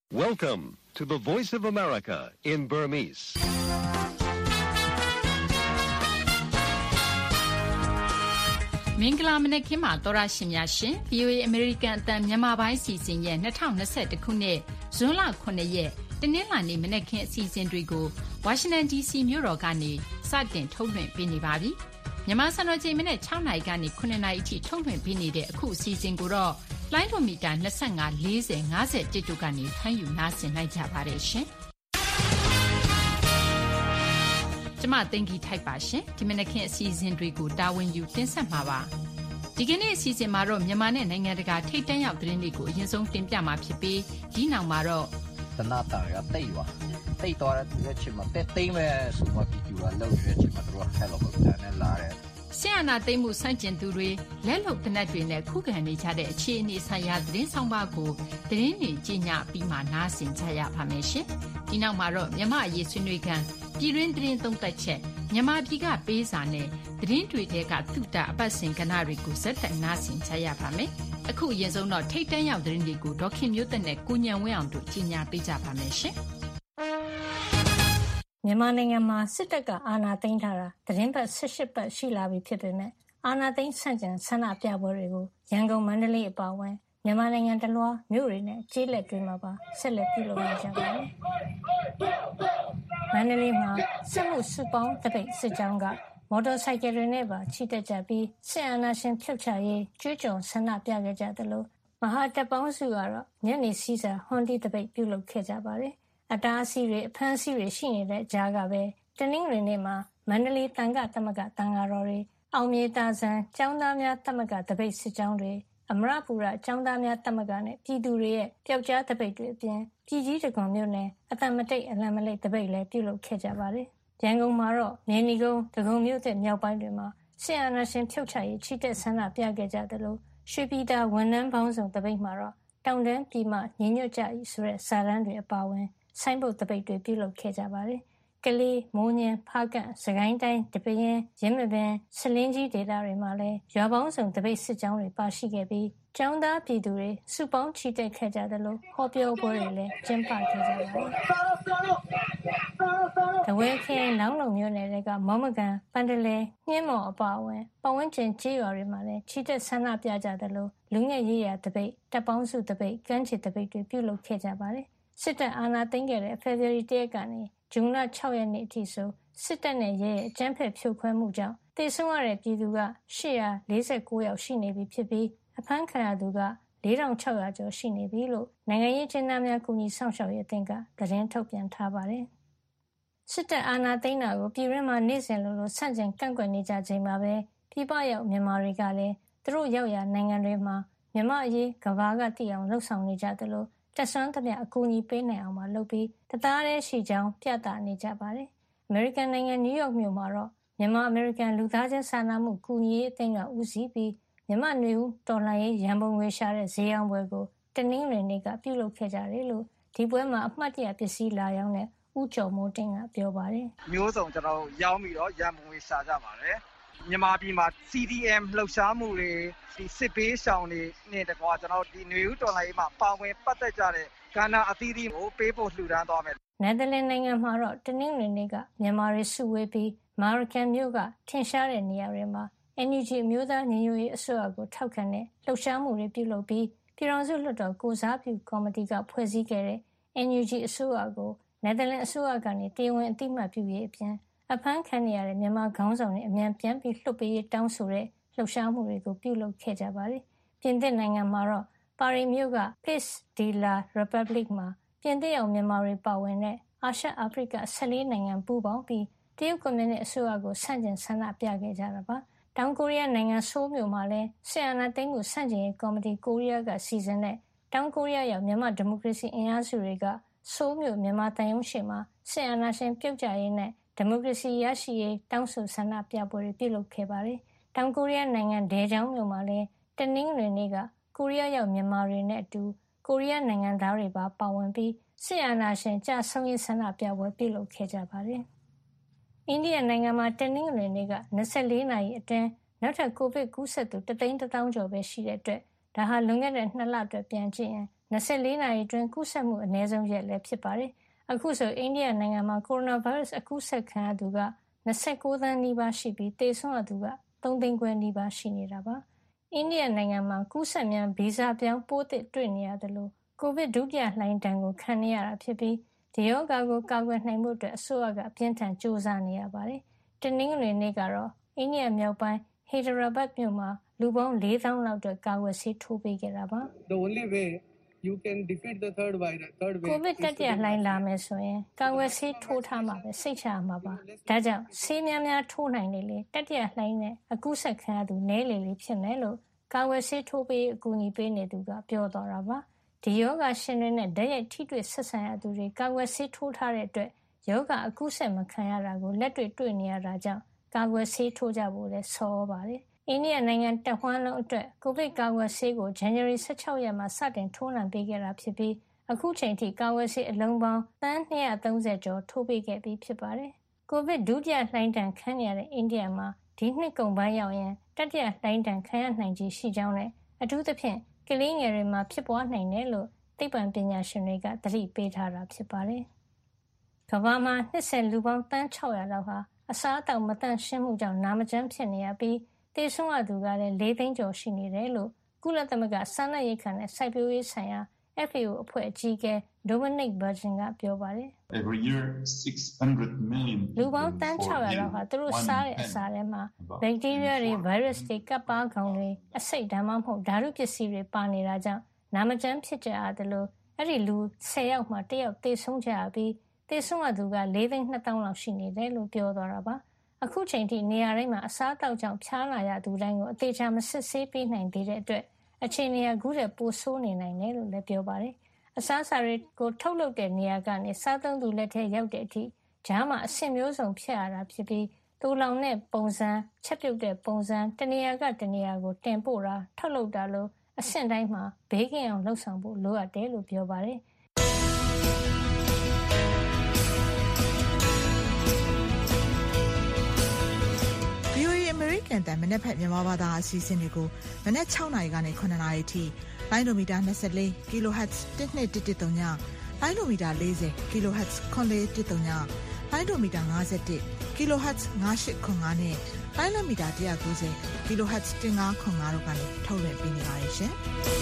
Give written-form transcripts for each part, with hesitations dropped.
Welcome to the Voice of America in Burmese. ။မင်္ဂလာမနက်ခင်းပါသောရရှင်များရှင် VOA American အသံမြန်မာပိုင်းစီစဉ်ရဲ့2021ခုနှစ်ဇွန်လ9ရက်တနင်္လာနေ့မနက်ခင်းအစီအစဉ်တွေကို Washington DC မြို့တော်ကနေစတင်ထုတ်လွှင့်ပေးနေပါပြီ။မြန်မာစံတော်ချိန်မနက်6နာရီကနေ9နာရီအထိထုတ်လွှင့်ပေးနေတဲ့အခုအစီအစဉ်ကိုတော့လိုင်းဒိုမီတာ25 40 50တိတို့ကနေဖမ်းယူနားဆင်နိုင်ကြပါတယ်ရှင်။ကျမသိင်္ဂီထိုက်ပါရှင်ဒီမနက်ခင်းအစီအစဉ်တွေကိုတာဝန်ယူတင်ဆက်မှာပါဒီကနေ့အစီအစဉ်မှာတော့မြန်မာနဲ့နိုင်ငံတကာထိပ်တန်းရောက်သတင်းတွေကိုအရင်ဆုံးတင်ပြမှာဖြစ်ပြီးဒီနောက်မှာတော့သနာတာရတိတ်သွားတဲ့ချိန်မှာတိတ်မဲ့ဆိုမှပြီးတော့လောက်ရတဲ့ချိန်မှာတော့ဟဲလိုကိုတန်းနဲ့လာတယ်ဆီယနာသိမ့်မှုစန့်ကျင်သူတွေလက်လုံတနက်တွေနဲ့ခုခံနေကြတဲ့အခြေအနေဆိုင်ရာသတင်းဆောင်ပါကိုသတင်းတွေကြီးညာပြီးမှနားဆင်ကြရပါမယ်ရှင်ဒီနောက်မှာတော့မြန်မာအရေးဆွေးနွေးခန်းပြည်တွင်းသတင်းသုံးသပ်ချက်မြန်မာပြည်ကပေးစာနဲ့သတင်းတွေတဲကသုတအပတ်စဉ်ကဏ္ဍတွေကိုဇက်တက်နားဆင်ကြရပါမယ်အခုအရင်ဆုံးတော့ထိတ်တန်းရောက်သတင်းတွေကိုဒေါခင်မျိုးသက်နဲ့ကိုညံဝင်းအောင်တို့ကြီးညာပေးကြပါမယ်ရှင်မြန်မာနိုင်ငံမှာစစ်တပ်ကအာဏာသိမ်းထားတာသတင်းပတ်18ပတ်ရှိလာပြီဖြစ်ပေမဲ့အာဏာသိမ်းဆန့်ကျင်ဆန္ဒပြပွဲတွေကိုရန်ကုန်မန္တလေးအပါအဝင်မြန်မာနိုင်ငံတလွှားမြို့တွေနဲ့ကျေးလက်တွေမှာပါဆက်လက်ပြုလုပ်နေကြပါတယ်။မန္တလေးမှာစစ်မှုစုပေါင်းတပိတ်စစ်ကြောင်းကမော်တော်ဆိုင်ကယ်တွေနဲ့ပါချီတက်ကြပြီးစစ်အာဏာရှင်ဖြုတ်ချရေးကြွေးကြော်ဆန္ဒပြခဲ့ကြသလိုမဟာတပ်ပေါင်းစုကတော့ညနေစီးစာဟွန်တီတပိတ်ပြုလုပ်ခဲ့ကြပါတယ်။အတားအဆီးတွေအဖမ်းအဆီးတွေရှိနေတဲ့ကြားကပဲတနင်္ဂနွေနေ့မှာမန္တလေးတန်ခသမဂ္ဂတန်ဃာတော်တွေအောင်မြေတာဆန်ကျောင်းသားများသမဂ္ဂတပိတ်စစ်ကြောင်းတွေအမရပူရကျောင်းသားများသမဂ္ဂနဲ့ပြည်သူတွေရဲ့ပျောက်ကြားတပိတ်တွေအပြင်ပြည်ကြီးတကွန်မြို့နယ်အတမတိတ်အလံမလိတ်တပိတ်လည်းပြုလုပ်ခဲ့ကြပါတယ်။ရန်ကုန်မှာတော့မြေနီကုန်းဒဂုံမြို့သက်မြောက်ပိုင်းတွေမှာဆီယနာရှင်ဖြုတ်ချရေးချီတက်ဆန္ဒပြခဲ့ကြတယ်လို့ရွှေပြည်သာဝန်ထမ်းပေါင်းစုံတပိတ်မှာတော့တောင်တန်းပြည်မှညီညွတ်ကြ၏ဆိုတဲ့စာတမ်းတွေအပါအဝင်ဆိုင်းဘုတ်တပိတ်တွေပြုလုပ်ခဲ့ကြပါတယ်။ကလေးမိုးညင်းဖားကန့်စကိုင်းတိုင်းတပင်းရင်းမပင်ဆလင်းကြီးဒေသတွေမှာလည်းရွာပေါင်းစုံတပိတ်စစ်ကြောင်းတွေပါရှိခဲ့ပြီးကျောင်းသားပြည်သူတွေစုပေါင်းချီတက်ခဲ့ကြတယ်လို့ဟောပြောပွဲတွေလည်းကျင်းပခဲ့ကြပါတယ်။တဝဲခရိုင်လောင်းလုံမြို့နယ်ကမော်မကန်ပန်တလဲနှင်းမော်အပါအဝင်ပတ်ဝန်းကျင်ကျေးရွာတွေမှာလည်းချီတက်ဆန္ဒပြကြတယ်လို့လူငယ်ရေးရာတပိတ်တပ်ပေါင်းစုတပိတ်ကမ်းခြေတပိတ်တွေပြုလုပ်ခဲ့ကြပါတယ်။စစ်တပ်အာဏာသိမ်းခဲ့တဲ့ဖေဖော်ဝါရီလကနေဇွန်လ6ရက်နေ့အထိဆိုစစ်တပ်နဲ့ရဲရဲ့အကြမ်းဖက်ဖြိုခွဲမှုကြောင့်သေဆုံးရတဲ့ပြည်သူက849ယောက်ရှိနေပြီဖြစ်ပြီးအဖမ်းခံရသူက4600ကျော်ရှိနေပြီလို့နိုင်ငံရေးကျဉ်းသားများကူညီဆောင်ရှောက်ရေးအသင်းကသတင်းထုတ်ပြန်ထားပါတယ်။စစ်တပ်အာဏာသိမ်းတာကိုပြည်တွင်းမှာနေ့စဉ်လိုဆန့်ကျင်ကန့်ကွက်နေကြချိန်မှာပဲပြည်ပရောက်မြန်မာတွေကလည်းသူတို့ရောက်ရာနိုင်ငံတွေမှာမြန်မာအရေးကမ္ဘာကသိအောင်လှုံ့ဆော်နေကြတယ်လို့တက်ဆွမ်းသမျှအကူအညီပေးနိုင်အောင်မလုပ်ပြီးတသားတည်းရှိကြောင်းပြသနေကြပါတယ်။အမေရိကန်နိုင်ငံနယူးယောက်မြို့မှာတော့မြန်မာအမေရိကန်လူသားချင်းစာနာမှုကူညီရေးအသင်းကဦးစီးပြီးမြန်မာနွေဦးတော်လှန်ရေးရန်ပုံငွေရှာတဲ့ဈေးရောင်းပွဲကိုတနင်္ဂနွေနေ့ကပြုလုပ်ခဲ့ကြတယ်လို့ဒီပွဲမှာအမှတ်တရပစ္စည်းလာရောင်းတဲ့ဦးကျော်မိုးတင်ကပြောပါတယ်။မျိုးစုံကျွန်တော်ရောင်းပြီးတော့ရန်ပုံငွေရှာကြပါတယ်။မြန်မာပြည်မှာ CDM လှုပ်ရှားမှုတွေဒီစစ်ပေးဆောင်တွေနဲ့တကွာကျွန်တော်ဒီနွေဦးတော်လှန်ရေးမှာပါဝင်ပတ်သက်ကြတဲ့ကဏ္ဍအသီးသီးကိုပေးဖို့လှူဒါန်းသွားမယ်။နယ်သာလန်နိုင်ငံမှာတော့တနင်္ဂနွေနေ့ကမြန်မာတွေစုဝေးပြီးမာရကန်မြို့ကထင်ရှားတဲ့နေရာတွေမှာNUG အမျိုးသားညီညွတ်ရေးအစိုးရကိုထောက်ခံတဲ့လှုပ်ရှားမှုတွေပြုလုပ်ပြီးပြည်ထောင်စုလွှတ်တော်ကိုစားပြုကော်မတီကဖွဲ့စည်းခဲ့တဲ့ NUG အစိုးရကိုနယ်သာလန်အစိုးရကနေတရားဝင်အသိအမှတ်ပြုရေးအပြင်အဖမ်းခံနေရတဲ့မြန်မာခေါင်းဆောင်တွေအမြန်ပြန်ပြီးလွှတ်ပေးရေးတောင်းဆိုတဲ့လှုပ်ရှားမှုတွေကိုပြုလုပ်ခဲ့ကြပါတယ်။ပြင်သစ်နိုင်ငံမှာတော့ပါရီမြို့က Place de la République မှာပြင်သစ်ရောက်မြန်မာတွေပါဝင်တဲ့အာရှအာဖရိက14နိုင်ငံပူးပေါင်းပြီးတရုတ်ကွန်မြူနစ်အစိုးရကိုဆန့်ကျင်ဆန္ဒပြခဲ့ကြတာပါ။တောင်ကိုရီးယားနိုင်ငံဆိုးမြို့မှာလည်းဆီယနာသိန်းကိုဆန့်ကျင်ရေးကော်မတီကိုရီးယားကစီစဉ်တဲ့တောင်ကိုရီးယားရောက်မြန်မာဒီမိုကရေစီအင်အားစုတွေကဆိုးမြို့မြန်မာတန်ယုံရှိမှာဆီယနာရှင်ပြုတ်ကြရေးနဲ့ဒီမိုကရေစီရရှိရေးတောင်းဆိုဆန္ဒပြပွဲတွေပြုလုပ်ခဲ့ပါတယ်။တောင်ကိုရီးယားနိုင်ငံဒေဂျောင်းမြို့မှာလည်းတနင်္ဂနွေနေ့ကကိုရီးယားရောက်မြန်မာတွေနဲ့အတူကိုရီးယားနိုင်ငံသားတွေပါဝင်ပြီးဆီယနာရှင်ကြဆုံးရေးဆန္ဒပြပွဲပြုလုပ်ခဲ့ကြပါတယ်။အိန္ဒိယနိုင်ငံမှာတနင်္ဂနွေနေ့က24နာရီအတွင်းနောက်ထပ်ကိုဗစ်ကူးစက်သူ1,100,000ကျော်ပဲရှိတဲ့အတွက်ဒါဟာလွန်ခဲ့တဲ့2လအတွက်ပြန်ကြည့်ရင် 24 နာရီအတွင်းကူးစက်မှုအနည်းဆုံးရက်လည်းဖြစ်ပါတယ်။အခုဆိုအိန္ဒိယနိုင်ငံမှာကိုရိုနာဗိုင်းရပ်စ်အကူးစက်ခံရသူက29 သန်းနီးပါးရှိပြီးသေဆုံးရသူက3 သိန်းခွဲနီးပါးရှိနေတာပါ။အိန္ဒိယနိုင်ငံမှာကူးစက်မြန်ဗီဇပြောင်းပိုးသစ်တွေ့နေရတယ်လို့ကိုဗစ်ဒုတိယလှိုင်းဒဏ်ကိုခံနေရတာဖြစ်ပြီးဒီရောဂါကိုကာကွယ်နိုင်ဖို့အတွက်အစိုးရကအပြင်းထန်ကြိုးစားနေရပါတယ်။တနင်္ဂနွေနေ့ကတော့အိန္ဒိယမြောက်ပိုင်းဟေဒရာဘတ်မြို့မှာလူပေါင်း 4,000 လောက်အတွက်ကာကွယ်ဆေးထိုးပေးခဲ့တာပါ။ The only way you can defeat the third wave ကိုဗစ်တတိယလှိုင်းလာမယ်ဆိုရင်ကာကွယ်ဆေးထိုးထားမှာပဲစိတ်ချရမှာပါ။ဒါကြောင့်ဆေးများများထိုးနိုင်လေတတိယလှိုင်းနဲ့အကူးစက်ခံရသူနည်းလေဖြစ်မယ်လို့ကာကွယ်ဆေးထိုးပေးအကူအညီပေးနေသူကပြောသွားတာပါ။ဒီယောဂရှင်တွေနဲ့ဓာတ်ရိုက်ထိတွေ့ဆက်ဆံရသူတွေကာကွယ်ဆေးထိုးထားတဲ့အတွက်ယောဂအကူးစက်မခံရတာကိုလက်တွေ့နေရတာကြောင့်ကာကွယ်ဆေးထိုးကြဖို့လည်းဆော်ပါတယ်။အိန္ဒိယနိုင်ငံတဝန်းလုံးအတွက်ကိုဗစ်ကာကွယ်ဆေးကိုဇန်နဝါရီ16 ရက်မှာစတင်ထိုးနှံပေးခဲ့တာဖြစ်ပြီးအခုချိန်ထိကာကွယ်ဆေးအလုံးပေါင်းသန်း230ကျော်ထိုးပေးခဲ့ပြီးဖြစ်ပါတယ်။ကိုဗစ်ဒုတိယလှိုင်းဒဏ်ခံရတဲ့အိန္ဒိယမှာဒီနှစ်ကုန်ပိုင်းရောက်ရင်တတိယလှိုင်းဒဏ်ခံရနိုင်ခြေရှိကြောင်းနဲ့အထူးသဖြင့်ကလေးငယ်တွေမှာဖြစ်ပွားနိုင်တယ်လို့သိပ္ပံပညာရှင်တွေကသတိပေးထားတာဖြစ်ပါတယ်။ကမ္ဘာမှာနှစ်စဉ်လူပေါင်းသန်း600လောက်ဟာအစားအသောက်မသန့်ရှင်းမှုကြောင့်နာမကျန်းဖြစ်နေရပြီးသေဆုံးရသူကလည်း4 သိန်းကျော်ရှိနေတယ်လို့ကုလသမဂ္ဂစားနပ်ရိက္ခာနဲ့စိုက်ပျိုးရေးဆိုင်ရာ FAO အဖွဲ့အကြီးအကဲ Dominic Burgeon ကပြောပါတယ်။ Every year 600 million လူပေါင်းသန်း600လောက်ဟာသူတို့စားတဲ့အစာထဲမှာဘက်တီးရီးယားတွေဗိုင်းရပ်စ်တွေကပ်ပါးကောင်တွေအဆိပ်ဒါမှမဟုတ်ဓာတုပစ္စည်းတွေပါနေတာကြောင့်နာမကျန်းဖြစ်ကြရတယ်လို့အဲ့ဒီလူ10ယောက်မှ1ယောက်သေဆုံးကြရပြီးသေဆုံးရသူက4,200,000 လောက်ရှိနေတယ်လို့ပြောသွားတာပါအခုချိန်ထိနေရာတိုင်းမှာအစားအသောက်ကြောင့်ဖျားနာရသူတိုင်းကိုအသေးချာမစစ်ဆေးပေးနိုင်သေးတဲ့အတွက်အခြေအနေကအခုတည်းပိုဆိုးနေနိုင်တယ်လို့လည်းပြောပါတယ်အစားအစာတွေကိုထုတ်လုပ်တဲ့နေရာကနေစားသုံးသူလက်ထဲရောက်တဲ့အထိဂျားမှာအဆင့်မျိုးစုံဖြစ်ရတာဖြစ်ပြီးတူလောင်တဲ့ပုံစံချက်ပြုတ်တဲ့ပုံစံတနေရာကတနေရာကိုတင်ပို့တာထုတ်လုပ်တာလို့အဆင့်တိုင်းမှာဘေးကင်းအောင်လှုပ်ဆောင်ဖို့လိုအပ်တယ်လို့ပြောပါတယ်ကန်တန်မနက်ဖက်မြန်မာဘာသာအစီအစဉ်တွေကိုမနက်6နာရီကနေ9နာရီထိလိုင်းဒိုမီတာ24 kHz 1213ညလိုင်းဒိုမီတာ40 kHz 9413ညလိုင်းဒိုမီတာ51 kHz 9805နဲ့လိုင်းဒိုမီတာ190 kHz 1505တို့ကနေထုတ်လွှင့်ပေးနေပါတယ်ရှင်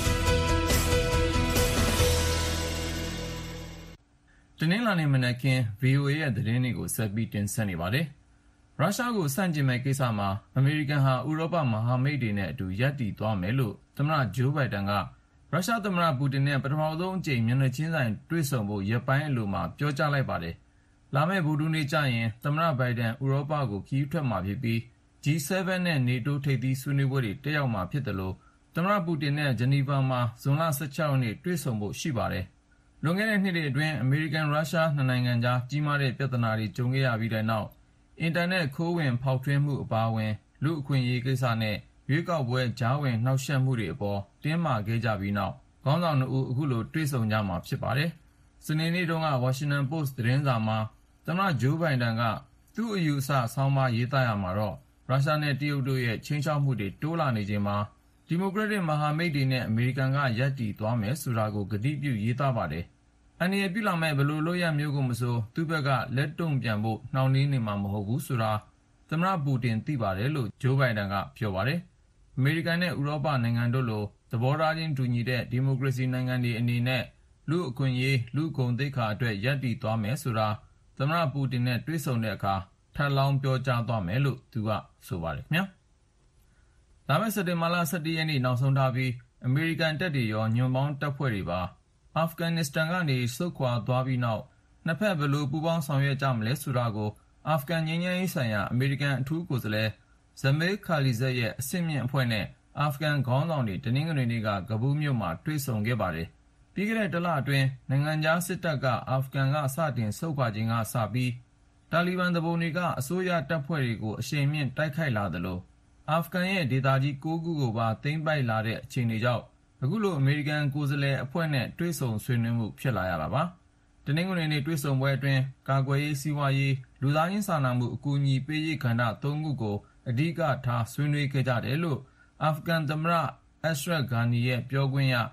တနင်္လာနေ့မနက်ခင်း VOA ရဲ့သတင်းတွေကိုဆက်ပြီးတင်ဆက်နေပါတယ်ရုရှားကိုဆန့်ကျင်မဲ့ကိစ္စမှာအမေရိကန်ဟာဥရောပမဟာမိတ်တွေနဲ့အတူရပ်တည်သွားမယ်လို့သမ္မတဂျိုးဘိုင်ဒန်ကရုရှားသမ္မတပူတင်နဲ့ပထမဆုံးအကြိမ်မျက်နှာချင်းဆိုင်တွေ့ဆုံဖို့ရက်ပိုင်းအလိုမှာပြောကြားလိုက်ပါတယ်။လာမယ့်ဗုဒ္ဓဟူးနေ့ကျရင်သမ္မတဘိုင်ဒန်ဥရောပကိုခရီးထွက်မှာဖြစ်ပြီး G7 နဲ့ NATO ထိပ်သီးဆွေးနွေးပွဲတွေတက်ရောက်မှာဖြစ်တယ်လို့သမ္မတပူတင်နဲ့ဂျနီဗာမှာဇွန်လ16ရက်နေ့တွေ့ဆုံဖို့ရှိပါတယ်။လွန်ခဲ့တဲ့နှစ်တွေအတွင်းအမေရိကန်ရုရှားနှစ်နိုင်ငံကြားကြီးမားတဲ့ပြဿနာတွေကြုံခဲ့ရပြီးတဲ့နောက်အင်တာနက်ခိုးဝင်ဖောက်ထွင်းမှုအပါအဝင်လူအခွင့်အရေးကိစ္စနဲ့ရွေးကောက်ပွဲကြားဝင်နှောက်ယှက်မှုတွေအပေါ်တင်းမာခဲ့ကြပြီးနောက်ခေါင်းဆောင်တို့အခုလိုတွေ့ဆုံကြမှာဖြစ်ပါတယ်။စနေနေ့တုန်းက Washington Post သတင်းစာမှာသမ္မတဂျိုးဘိုင်ဒန်ကသူ့အယူအဆဆောင်းပါးရေးသားရမှာတော့ရုရှားနဲ့တရုတ်တို့ရဲ့ချိန်ချောက်မှုတွေတိုးလာနေချိန်မှာဒီမိုကရက်တစ်မဟာမိတ်တွေနဲ့အမေရိကန်ကရပ်တည်သွားမယ်ဆိုတာကိုကတိပြုရေးသားပါတယ်။အန်ဒီပြုလာမဲ့ဘလို့လို့ရမျိုးကိုမဆိုသူ့ဘက်ကလက်တုံ့ပြန်ဖို့နှောင့်နှေးနေမှာမဟုတ်ဘူးဆိုတာသမ္မတပူတင်သိပါတယ်လို့ဂျိုးဘိုင်ဒန်ကပြောပါတယ်။အမေရိကန်နဲ့ဥရောပနိုင်ငံတို့လိုသဘောထားချင်းတူညီတဲ့ဒီမိုကရေစီနိုင်ငံတွေအနေနဲ့လူအခွင့်အရေးလူဂုဏ်သိက္ခာအတွက်ရပ်တည်သွားမယ်ဆိုတာသမ္မတပူတင်နဲ့တွေ့ဆုံတဲ့အခါထပ်လောင်းပြောကြားသွားမယ်လို့သူကဆိုပါတယ်ခင်ဗျာ။လာမယ့်စက်တင်ဘာလ17ရက်နေ့နောက်ဆုံးထားပြီးအမေရိကန်တပ်တွေရောညွန့်ပေါင်းတပ်ဖွဲ့တွေပါအာဖဂန်နစ္စတန်ကနေဆုတ်ခွာသွားပြီးနောက်နှစ်ဖက်ဘယ်လိုပူးပေါင်းဆောင်ရွက်ကြမလဲဆိုတာကိုအာဖဂန်ငြိမ်းချမ်းရေးဆိုင်ရာအမေရိကန်အထူးကိုယ်စားလှယ်ဇမေးခါလီဇက်ရဲ့အဆင့်မြင့်အဖွဲ့နဲ့အာဖဂန်ခေါင်းဆောင်တွေတနင်္ဂနွေနေ့ကကဘူးမြို့မှာတွေ့ဆုံခဲ့ပါတယ်။ပြီးခဲ့တဲ့တစ်လအတွင်းနိုင်ငံခြားစစ်တပ်ကအာဖဂန်ကစတင်ဆုတ်ခွာခြင်းကစပြီးတာလီဘန်သူပုန်တွေကအစိုးရတပ်ဖွဲ့တွေကိုအရှိန်မြင့်တိုက်ခိုက်လာသလိုအာဖဂန်ရဲ့ဒေသကြီး9ခုကိုပါသိမ်းပိုက်လာတဲ့အခြေအနေကြောင့်အခုလိုအမေရိကန်ကိုယ်စားလှယ်အဖွဲ့နဲ့တွေ့ဆုံဆွေးနွေးမှုဖြစ်လာရတာပါ။တနင်္ဂနွေနေ့တွေ့ဆုံပွဲအတွင်းကာကွယ်ရေးစီးပွားရေးလူသားချင်းစာနာမှုအကူအညီပေးရေးကဏ္ဍ3ခုကိုအဓိကထားဆွေးနွေးခဲ့ကြတယ်လို့အာဖဂန်သမ္မတအက်ရှရက်ဂါနီရဲ့ပြောခွင့်ရ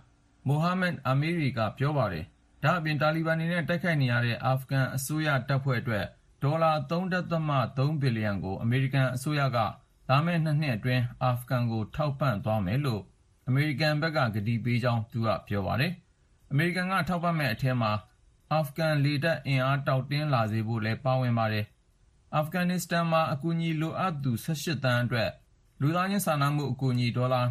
မိုဟာမက်အာမီရီကပြောပါတယ်။ဒါ့အပြင်တာလီဘန်တွေနဲ့တိုက်ခိုက်နေရတဲ့အာဖဂန်အစိုးရတပ်ဖွဲ့အတွက်ဒေါ်လာ 3.3 ဘီလီယံကိုအမေရိကန်အစိုးရကလာမယ့်2 နှစ်အတွင်းအာဖဂန်ကိုထောက်ပံ့သွားမယ်လို့အမေရိကန်ဘက်ကကတိပေးကြောင်းသူကပြောပါတယ်။အမေရိကန်ကထောက်ပံ့မယ့်အထဲမှာအာဖဂန်လေတပ်အင်အားတောင့်တင်းလာစေဖို့လည်းပါဝင်ပါတယ်။အာဖဂန်နစ္စတန်မှာအကူအညီလိုအပ်သူ18သန်းအတွက်လူသားချင်းစာနာမှုအကူအညီဒေါ်လာ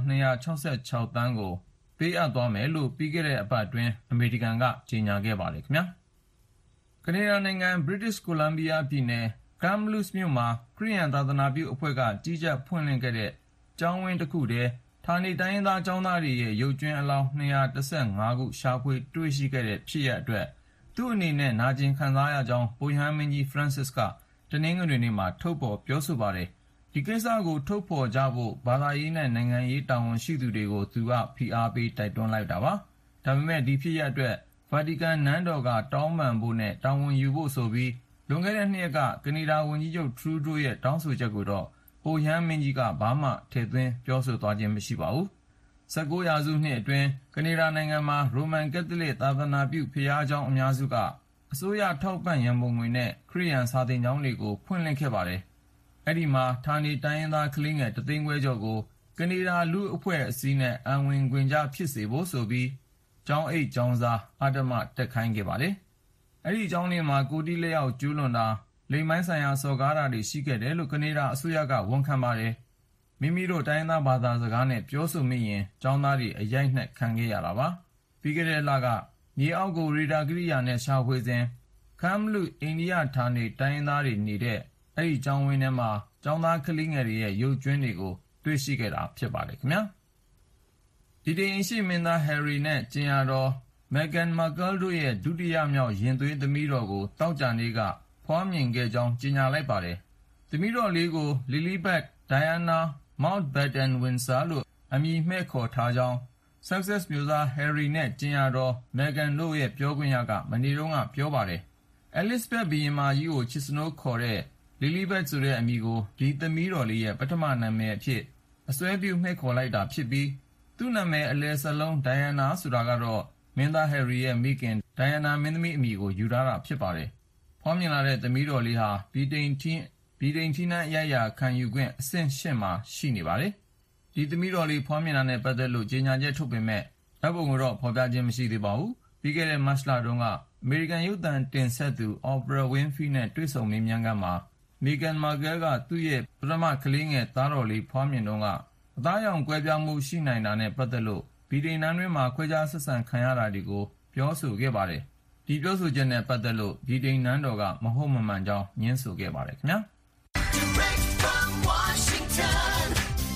266သန်းကိုပေးအပ်သွားမယ်လို့ပြီးခဲ့တဲ့အပတ်အတွင်းအမေရိကန်ကကြေညာခဲ့ပါတယ်ခင်ဗျာ။ကနေဒါနိုင်ငံ British Columbia ပြည်နယ် Kamloops မြို့မှာခရစ်ယာန်သာသနာပြုအဖွဲ့ကကြီးကြပ်ဖွင့်လှစ်ခဲ့တဲ့ကျောင်းဝင်းတစ်ခုတည်းဌာနေတိုင်းရင်းသားကျောင်းသားတွေရဲ့ရုပ်ကြွင်းအလောင်း215ခုရှာဖွေတွေ့ရှိခဲ့တဲ့ဖြစ်ရပ်အတွက်သူ့အနေနဲ့နာကျင်ခံစားရကြောင်းပုပ်ရဟန်းမင်းကြီး Francis ကတနင်္ဂနွေနေ့မှာထုတ်ဖော်ပြောဆိုပါတယ်။ဒီကိစ္စကိုထုတ်ဖော်ကြဖို့ဘာသာရေးနဲ့နိုင်ငံရေးတာဝန်ရှိသူတွေကိုသူကဖိအားပေးတိုက်တွန်းလိုက်တာပါ။ဒါပေမဲ့ဒီဖြစ်ရပ်အတွက်ဗာတီကန်နန်းတော်ကတောင်းပန်ဖို့နဲ့တာဝန်ယူဖို့ဆိုပြီးလွန်ခဲ့တဲ့2ရက်ကကနေဒါဝန်ကြီးချုပ်ထရူးဒိုးရဲ့တောင်းဆိုချက်ကိုတော့ပုပ်ရဟန်းမင်းကြီးကဘာမှထည့်သွင်းပြောဆိုသွားခြင်းမရှိပါဘူး။19ရာစုနှစ်အတွင်းကနေဒါနိုင်ငံမှာရိုမန်ကက်သလစ်သာသနာပြုဘုရားကျောင်းအများစုကအစိုးရထောက်ပံ့ရန်ပုံငွေနဲ့ခရစ်ယာန်စာသင်ကျောင်းတွေကိုဖွင့်လှစ်ခဲ့ပါတယ်။အဲ့ဒီမှာဌာနေတိုင်းရင်းသားကလေးငယ်3သိန်းခွဲကျော်ကိုကနေဒါလူ့အဖွဲ့အစည်းနဲ့အံဝင်ခွင်ကြဖြစ်စေဖို့ဆိုပြီးကျောင်းအိတ်ကျောင်းစားအဓမ္မတက်ခိုင်းခဲ့ပါတယ်။အဲ့ဒီကျောင်းလေးမှာကိုတိလက်ရောက်ကျူးလွန်တာလိမ်မိုင်းဆိုင်ရာစော်ကားတာတွေရှိခဲ့တယ်လို့ကနေဒါအစိုးရကဝန်ခံပါတယ်။မိမိတို့တိုင်းသားဘာသာစကားနဲ့ပြောဆိုမိရင်ကျောင်းသားတွေအရိုက်နှက်ခံခဲ့ရတာပါ။ပြီးခဲ့တဲ့လကမြေအောက်ကိုရေဒါကိရိယာနဲ့ရှာဖွေစဉ်ကမ်လူအိန္ဒိယဌာနေတိုင်းသားတွေနေတဲ့အဲ့ဒီကျောင်းဝင်းထဲမှာကျောင်းသားကလေးငယ်တွေရဲ့ရုပ်ကြွင်းတွေကိုတွေ့ရှိခဲ့တာဖြစ်ပါတယ်ခင်ဗျာ။ဒီတိမ်ရှိမင်းသားဟယ်ရီနဲ့ကျင်ရတော်မက်ဂန်မာကယ်တို့ရဲ့ဒုတိယမြောက်ရင်သွေးသမီးတော်ကိုတောက်ကြနေ့ကဖွားမြင်ခဲ့ကြောင်းကြေညာလိုက်ပါတယ်။သမီးတော်လေးကိုလီလီဘက်ဒိုင်ယာနာမောက်ဘက်တန်ဝင်းဆာလို့အမည်မှဲ့ခေါ်ထားကြောင်း Success မျိုးသားဟယ်ရီနဲ့ကျင်ရတော်မက်ဂန်တို့ရဲ့ပြောခွင့်ရကမနေ့တုန်းကပြောပါတယ်။ Elizabeth ဘီရင်မကြီးကိုချစ်စနိုးခေါ်တဲ့လီလီဘက်ဆိုတဲ့အမည်ကိုဒီသမီးတော်လေးရဲ့ပထမနာမည်အဖြစ်အစွဲပြုမှဲ့ခေါ်လိုက်တာဖြစ်ပြီးသူ့နာမည်အလယ်စလုံးဒိုင်ယာနာဆိုတာကတော့မင်းသားဟယ်ရီရဲ့မိခင်ဒိုင်ယာနာမင်းသမီးအမည်ကိုယူထားတာဖြစ်ပါတယ်။ဖွားမြင်လာတဲ့သမီးတော်လေးဟာဗြိတိန်ထီးနှံအရိုက်ခံယူခွင့်အဆင့်8မှာရှိနေပါတယ်။ဒီသမီးတော်လေးဖွားမြင်တာနဲ့ပတ်သက်လို့ကြေညာချက်ထုတ်ပေမဲ့ဓာတ်ပုံကိုတော့ဖော်ပြခြင်းမရှိသေးပါဘူး။ပြီးခဲ့တဲ့မတ်လတုန်းကအမေရိကန်ရုပ်သံတင်ဆက်သူအော်ပရာဝင်းဖီနဲ့တွေ့ဆုံမေးမြန်းခန်းမှာမီဂန်မာကယ်ကသူ့ရဲ့ပထမကလေးငယ်သားတော်လေးဖွားမြင်တော့ကအသားရောင်ကွဲပြားမှုရှိနိုင်တာနဲ့ပတ်သက်လို့ဗြိတိန်နိုင်ငံမှာခွဲခြားဆက်ဆံခံရတာတွေကိုပြောဆိုခဲ့ပါတယ်။ဒီပြောဆိုချက်နဲ့ပတ်သက်လို့ဗြိတိန်နန်းတော်ကမဟုတ်မမှန်ကြောင်းညင်းဆိုခဲ့ပါတယ်ခင်ဗျာ။ Direct from Washington,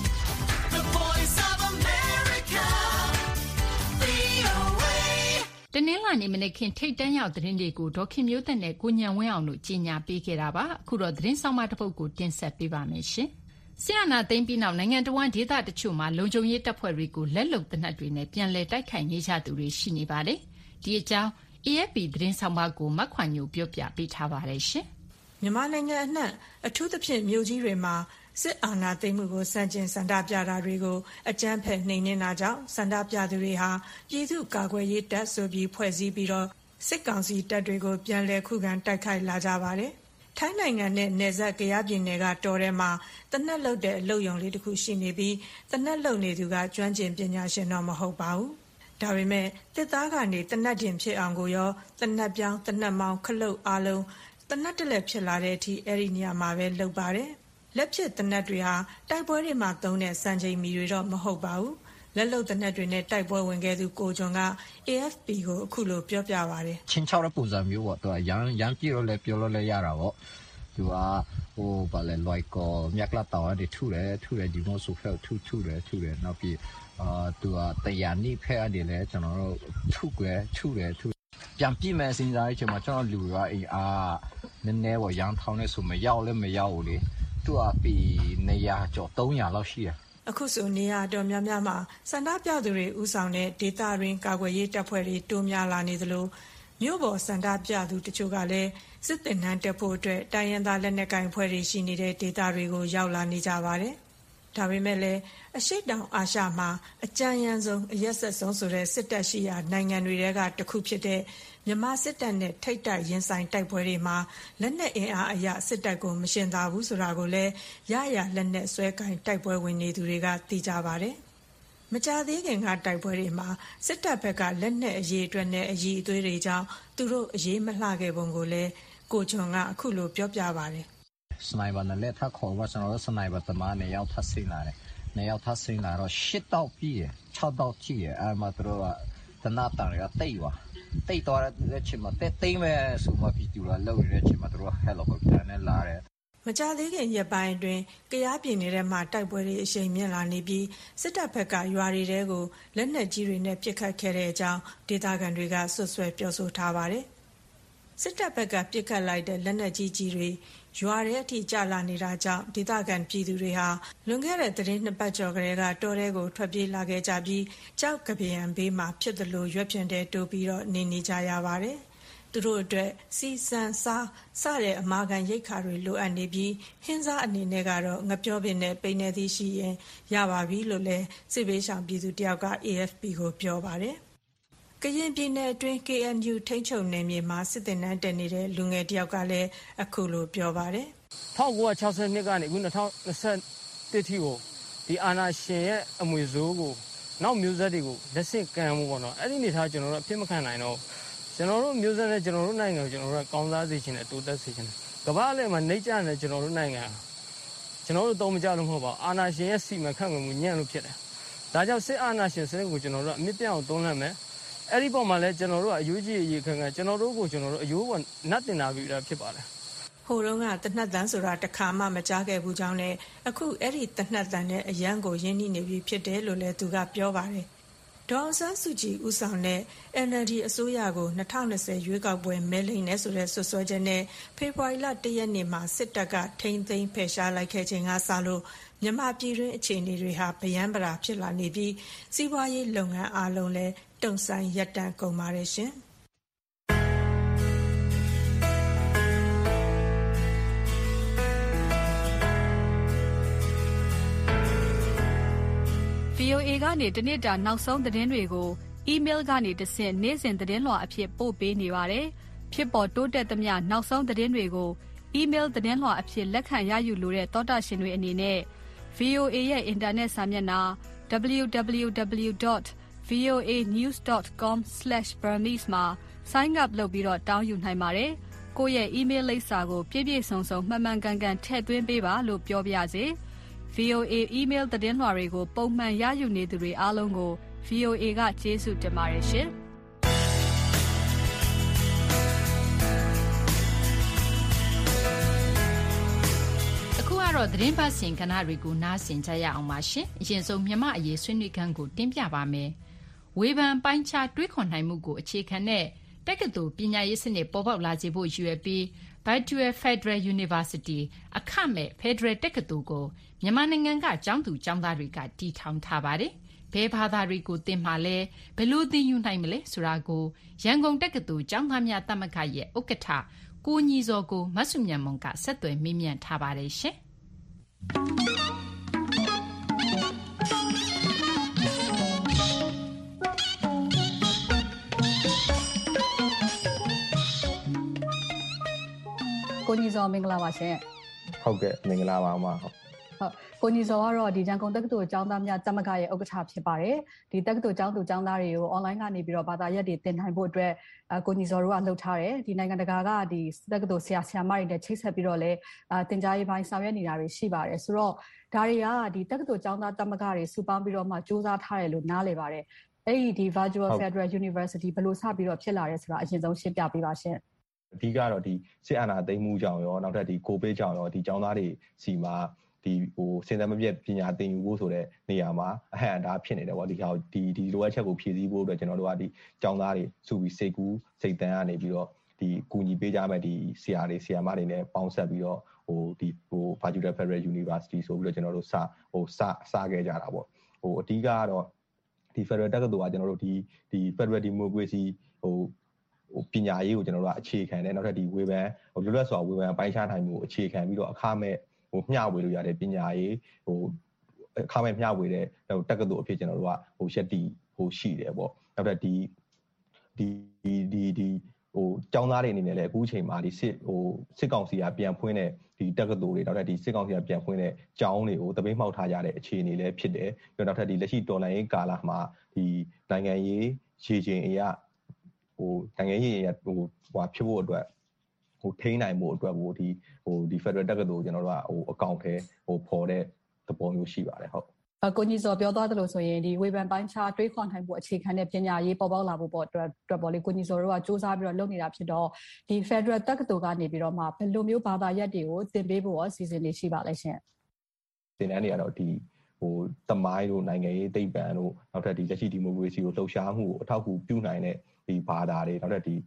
the voice of America, VOA တနင်္လာနေ့မနေ့ခင်ထိတ်တန့်ရောက်သတင်းတွေကိုဒေါခင်မျိုးသက်နဲ့ကိုညံဝင်းအောင်တို့ကြီးညာပေးခဲ့တာပါအခုတော့သတင်းဆောင်မတစ်ပုဒ်ကိုတင်ဆက်ပေးပါမယ်ရှင်ဆရာနာသိမ့်ပြီးနောက်နိုင်ငံတော်ဝန်ဒေသတချို့မှာလုံခြုံရေးတပ်ဖွဲ့တွေကိုလက်လုံတနက်တွေနဲ့ပြန်လည်တိုက်ခိုက်နေကြသူတွေရှိနေပါတယ်ဒီအကြောင်း AFP သတင်းဆောင်မကိုမခွန်ညိုပြောပြပေးထားပါတယ်ရှင်မြန်မာနိုင်ငံအနှံ့အထူးသဖြင့်မြို့ကြီးတွေမှာစစ်အာဏာသိမ်းမှုကိုစန့်ကျင်ဆန္ဒပြတာတွေကိုအကြမ်းဖက်နှိမ်နင်းတာကြောင့်ဆန္ဒပြသူတွေဟာပြည်သူ့ကာကွယ်ရေးတပ်ဆိုပြီးဖွဲ့စည်းပြီးတော့စစ်ကောင်စီတပ်တွေကိုပြန်လည်ခုခံတိုက်ခိုက်လာကြပါတယ်။ထိုင်းနိုင်ငံနဲ့နယ်စပ်ကယားပြည်နယ်ကတော်ထဲမှာတနက်လုတ်တဲ့အလုပ်ရုံလေးတစ်ခုရှိနေပြီးတနက်လုတ်နေသူကကျွမ်းကျင်ပညာရှင်တော့မဟုတ်ပါဘူး။ဒါပေမဲ့တစ်သားကနေတနက်တင်ဖြစ်အောင်ကိုရောတနက်ပြောင်းတနက်မောင်းခလုတ်အားလုံးတနက်တလက်ဖြစ်လာတဲ့အထိအဲ့ဒီနေရာမှာပဲလုပ်ပါတယ်။လက်ဖြစ်တနက်တွေဟာတိုက်ပွဲတွေမှာသုံးတဲ့စံချိန်မီတွေတော့မဟုတ်ပါဘူး။လက်လုံတနက်တွေနဲ့တိုက်ပွဲဝင်ခဲ့သူကိုကျွန်းက AFP ကိုအခုလိုပြောပြပါတယ်။ချင်းချောက်တဲ့ပုံစံမျိုးပေါ့သူကရန်ပြလို့လည်းပြောလို့လည်းရတာပေါ့။သူကဘာလဲလွိုက်ကောမြက်လာတောင်းတယ်ထုတယ်ဒီမို့ဆိုဖက်ထုတယ်နောက်ပြီးသူကတရားနိဖက်တယ်လေကျွန်တော်တို့ထုတယ်ပြန်ပြမယ်စဉ်းစားချိန်မှာကျွန်တော်လူကအေးနည်းနည်းပေါ့ရန်ထောင်းနေဆိုမရောက်လည်းမရောက်ဘူးလေသူကပြီး200ကျော်300လောက်ရှိတယ်အခုဆိုနေရတော့များများမှာစန္ဒပြသူတွေဥဆောင်တဲ့ဒေတာရင်းကာကွယ်ရေးတပ်ဖွဲ့တွေတိုးများလာနေသလိုမြို့ပေါ်စန္ဒပြသူတချို့ကလည်းစစ်တင်နှန်းတက်ဖို့အတွက်တိုင်းရင်းသားလက်နက်ကိုင်ဖွဲ့တွေရှိနေတဲ့ဒေတာတွေကိုရောက်လာနေကြပါတယ်ဒါပေမဲ့လည်းအရှေ့တောင်အာရှမှာအကြမ်းရမ်းဆုံးအရက်စက်ဆုံးဆိုတဲ့စစ်တပ်ရှိရာနိုင်ငံတွေကတစ်ခုဖြစ်တဲ့မြန်မာစစ်တပ်နဲ့ထိပ်တိုက်ရင်ဆိုင်တိုက်ပွဲတွေမှာလက်နက်အင်အားအရစစ်တပ်ကိုမရှင်သာဘူးဆိုတာကိုလည်းရရလက်နက်ဆွဲကင်တိုက်ပွဲဝင်နေသူတွေကသိကြပါတယ်။မကြသေးခင်ကတိုက်ပွဲတွေမှာစစ်တပ်ဘက်ကလက်နက်အရေးအတွက်နဲ့အရေးအသွေးတွေကြောင့်သူတို့အရေးမလှခဲ့ပုံကိုလည်းကိုချွန်ကအခုလိုပြောပြပါတယ်။စနိုက်ပါနဲ့လက်ထပ်ခေါ်ว่าကျွန်တော်တို့စနိုက်ပါသမားနဲ့ရောက်ထပ်စိလာတယ်။နဲ့ရောက်ထပ်စိလာတော့10တောက်ပြည့်6တောက်ကြည့်ရအဲ့မှာတို့ကတနာတန်ရတိတ်ပါတိတ်တော့တဲ့ချိန်မှာတိတ်မဲ့ဆိုမှပြီးသူကလောက်ရတဲ့ချိန်မှာတို့ဟဲလိုကိုပြန်နေလာတယ်မကြသေးခင်ရက်ပိုင်းအတွင်းကရားပြည်နယ်ထဲမှာတိုက်ပွဲတွေအရှိန်မြင့်လာနေပြီးစစ်တပ်ဘက်ကရွာတွေထဲကိုလက်နက်ကြီးတွေနဲ့ပစ်ခတ်ခဲ့တဲ့အကြောင်းဒေသခံတွေကဆွဆွဲပြောဆိုထားပါတယ်။စစ်တပ်ဘက်ကပစ်ခတ်လိုက်တဲ့လက်နက်ကြီးတွေရွာထဲအထိကျလာနေတာကြောင့်ဒေသခံပြည်သူတွေဟာလွန်ခဲ့တဲ့သတင်း2ပတ်ကျော်ကလေးကတောထဲကိုထွက်ပြေးလာခဲ့ကြပြီးကြောက်ကပင်ဘေးမှာဖြစ်သလိုရွက်ဖြင့်တဲတိုးပြီးတော့နေကြရပါတယ်။သူတို့အတွက်စီစံစားစတဲ့အမာခံရိတ်ခါတွေလိုအပ်နေပြီးဟင်းစားအနေနဲ့ကတော့ငပြောပင်နဲ့ပိန်နေသည်ရှိရင်ရပါပြီလို့လည်းစစ်ဘေးရှောင်ပြည်သူတယောက်က AFP ကိုပြောပါတယ်။ကရင်ပြည်နယ်အတွင်း KNU ထိန်းချုပ်နယ်မြေမှာစစ်တပ်နှန်းတက်နေတဲ့လူငယ်တယောက်ကလည်းအခုလိုပြောပါတယ်။1962ကနေအခု2021ထိကိုဒီအာဏာရှင်ရဲ့အမွေဆိုးကိုနောက်မျိုးဆက်တွေကိုလက်ဆင့်ကမ်းမှုပေါ့နော်။အဲ့ဒီနေသားကျွန်တော်တို့အဖြစ်မခံနိုင်တော့ကျွန်တော်တို့မျိုးဆက်နဲ့ကျွန်တော်တို့နိုင်ငံကိုကျွန်တော်တို့ကောင်းစားစေချင်တယ်တိုးတက်စေချင်တယ်။ကမ္ဘာ့အလယ်မှာနှိမ့်ကျတဲ့ကျွန်တော်တို့နိုင်ငံကျွန်တော်တို့တုံးမကြလို့မဟုတ်ပါဘူး။အာဏာရှင်ရဲ့စီမံခန့်ခွဲမှုညံ့လို့ဖြစ်တယ်။ဒါကြောင့်စစ်အာဏာရှင်စနစ်ကိုကျွန်တော်တို့အမြင့်ပြတ်အောင်တွန်းလှန်မယ်။အဲ့ဒီပုံမှာလည်းကျွန်တော်တို့ကအယူကြီးအရေးခံကျွန်တော်တို့ကိုကျွန်တော်တို့အယိုးပေါ်နတ်တင်လာပြီးတာဖြစ်ပါတယ်။ဟိုတုန်းကတနတ်တန်းဆိုတာတစ်ခါမှမကြားခဲ့ဘူးကြောင်းနဲ့အခုအဲ့ဒီတနတ်တန်းနဲ့အရန်ကိုရင်းနှီးနေပြီဖြစ်တယ်လို့လည်းသူကပြောပါတယ်။ဒေါ်ဆန်းစုကြည်ဦးဆောင်တဲ့ NLD အစိုးရကို2020ရွေးကောက်ပွဲမဲလိမ်နေဆိုတဲ့ဆွဆွဲချက်နဲ့ဖေဖော်ဝါရီလ1ရက်နေ့မှာစစ်တပ်ကထိန်းသိမ်းဖယ်ရှားလိုက်ခဲ့ခြင်းကစလို့မြန်မာပြည်တွင်းအခြေအနေတွေဟာဗယံပရာဖြစ်လာနေပြီးစီးပွားရေးလုပ်ငန်းအလုံးလည်းတုံ့ဆိုင်ရပ်တန့်ကုန်ပါတယ်ရှင်။ VOA ကနေတနေ့တာနောက်ဆုံးသတင်းတွေကို email ကနေတဆင့်နေ့စဉ်သတင်းလွှာအဖြစ်ပို့ပေးနေပါတယ်။ဖြစ်ပေါ်တိုးတက်သမျှနောက်ဆုံးသတင်းတွေကို email သတင်းလွှာအဖြစ်လက်ခံရယူလိုတဲ့သောတာရှင်တွေအနေနဲ့ VOA ရဲ့အင်တာနက်စာမျက်နှာ www.voanews.com/burmese မှာ sign up လုပ်ပြီးတော့တောင်းယူနိုင်ပါတယ်။ကိုယ့်ရဲ့ email လိပ်စာကိုပြည့်ပြည့်စုံစုံမှန်မှန်ကန်ကန်ထည့်သွင်းပေးပါလို့ပြောပြရစေ။ VOA email သတင်းလွှာတွေကိုပုံမှန်ရယူနေသူတွေအားလုံးကို VOA ကကျေးဇူးတင်ပါတယ်ရှင်။အခုကတော့သတင်းပတ်စဉ်ကဏ္ဍတွေကိုနားဆင်ကြရအောင်ပါရှင်။အရင်ဆုံးမြန်မာအရေးဆွေးနွေးခန်းကိုတင်ပြပါမယ်။ဝေဖန်ပိုင်းခြားတွေးခေါ်နိုင်မှုကိုအခြေခံတဲ့တက္ကသိုလ်ပညာရေးစနစ်ပေါ်ပေါက်လာစေဖို့ရည်ရွယ်ပြီး Virtual Federal University အခမဲ့ Federal တက္ကသိုလ်ကိုမြန်မာနိုင်ငံကကျောင်းသူကျောင်းသားတွေကတည်ထောင်ထားပါတယ်။ဘယ်ဘာသာတွေကိုသင်မှာလဲဘယ်လိုသင်ယူနိုင်မလဲဆိုတာကိုရန်ကုန်တက္ကသိုလ်ကျောင်းသားများသမဂ္ဂရဲ့ဥက္ကဋ္ဌကိုညီစောကိုမဆုမြတ်မွန်ကဆက်သွယ်မေးမြန်းထားပါတယ်ရှင်။ကိုညီစောမင်္ဂလာပါရှင်။ဟုတ်ကဲ့မင်္ဂလာပါအမဟုတ်ကိုညီစောကတော့ဒီရန်ကုန်တက္ကသိုလ်ကျောင်းသားများသမဂ္ဂရဲ့ဥက္ကဋ္ဌဖြစ်ပါတယ်။ဒီတက္ကသိုလ်ကျောင်းသူကျောင်းသားတွေကို online ကနေပြီးတော့ဘာသာရပ်တွေသင်နိုင်ဖို့အတွက်ကိုညီစောတို့ကလှုပ်ထားတယ်။ဒီနိုင်ငံတကာကဒီတက္ကသိုလ်ဆရာဆရာမတွေနဲ့ချိတ်ဆက်ပြီးတော့လည်းသင်ကြားရေးပိုင်းဆောင်ရွက်နေတာတွေရှိပါတယ်။ဆိုတော့ဒါတွေကဒီတက္ကသိုလ်ကျောင်းသားသမဂ္ဂတွေစုပေါင်းပြီးတော့မှစ조사ထားတယ်လို့နားလည်ပါတယ်။အဲ့ဒီ Virtual Federal University ဘယ်လိုစပြီးတော့ဖြစ်လာတယ်ဆိုတာအရင်ဆုံးရှင်းပြပေးပါရှင်။အဓိကတော့ဒီစစ်အာဏာသိမ်းမှုကြောင့်ရောနောက်ထပ်ဒီကိုဗစ်ကြောင့်ရောဒီကျောင်းသားတွေစီမှာဒီစင်စံမပြတ်ပညာသင်ယူဖို့ဆိုတဲ့နေရာမှာအဟန့်အတားဖြစ်နေတယ်ပေါ့ဒီလိုအပ်ချက်ကိုဖြည့်ဆည်းဖို့အတွက်ကျွန်တော်တို့ကဒီကျောင်းသားတွေစုပြီးစိတ်ကူးစိတ်တန်းကနေပြီးတော့ဒီကူညီပေးကြမဲ့ဒီဆရာတွေဆရာမတွေနဲ့ပေါင်းဆက်ပြီးတော့Virtual Federal University ဆိုပြီးတော့ကျွန်တော်တို့စခဲ့ကြတာပေါ့အဓိကကတော့ဒီ Federal တက္ကသိုလ်ကကျွန်တော်တို့ဒီ Federal Democracyပညာရေးကိုကျွန်တော်တို့အခြေခံတယ်နောက်ထပ်ဒီဝေဖန်လွတ်လပ်စွာဝေဖန်ပိုင်းခြားနိုင်မှုကိုအခြေခံပြီးတော့အခမဲ့မျှဝေလို့ရတဲ့ပညာရေးအခါမဲ့မျှဝေတဲ့တက္ကသိုလ်အဖြစ်ကျွန်တော်တို့ကရက်တီရှိတယ်ပေါ့နောက်ထပ်ဒီကျောင်းသားတွေအနေနဲ့လည်းအခုအချိန်မှာဒီစစ်ကောင်စီကပြန်ဖွင့်တဲ့ဒီတက္ကသိုလ်တွေနောက်ထပ်ဒီစစ်ကောင်စီကပြန်ဖွင့်တဲ့ကျောင်းတွေကိုတပိတ်မှောက်ထားကြတဲ့အခြေအနေလည်းဖြစ်တယ်ပြီးတော့နောက်ထပ်ဒီလက်ရှိတော်လှန်ရေးကာလမှာဒီနိုင်ငံရေးရေချိန်အရာနိုင်ငံရေးဖြစ်ဖို့အတွက်ထိန်းနိုင်ဖို့အတွက်ဒီ Federal တက္ကသိုလ်ကျွန်တော်တို့ကအကောင့်ထဲပေါ်တဲ့သဘောမျိုးရှိပါတယ်ဟုတ်ကိုကြီးစောပြောသွားသလိုဆိုရင်ဒီဝေဖန်ပိုင်းခြားတွေးခေါ်နိုင်ဖို့အခြေခံတဲ့ပညာရေးပေါ်ပေါက်လာဖို့အတွက်ပေါ့လေကိုကြီးစောတို့ကစူးစမ်းပြီးတော့လုပ်နေတာဖြစ်တော့ဒီ Federal တက္ကသိုလ်ကနေပြီးတော့မှဘယ်လိုမျိုးဘာသာရပ်တွေကိုသင်ပေးဖို့အစီအစဉ်တွေရှိပါလဲရှင်သင်တန်းတွေကတော့ဒီသမိုင်းတို့နိုင်ငံရေးသိပ္ပံတို့နောက်ထပ်ဒီလက်ရှိဒီမိုကရေစီကိုလှုပ်ရှားမှုကိုအထောက်အကူပြုနိုင်တဲ့ဒီဘာသာတွေနောက်ထပ်ဒီ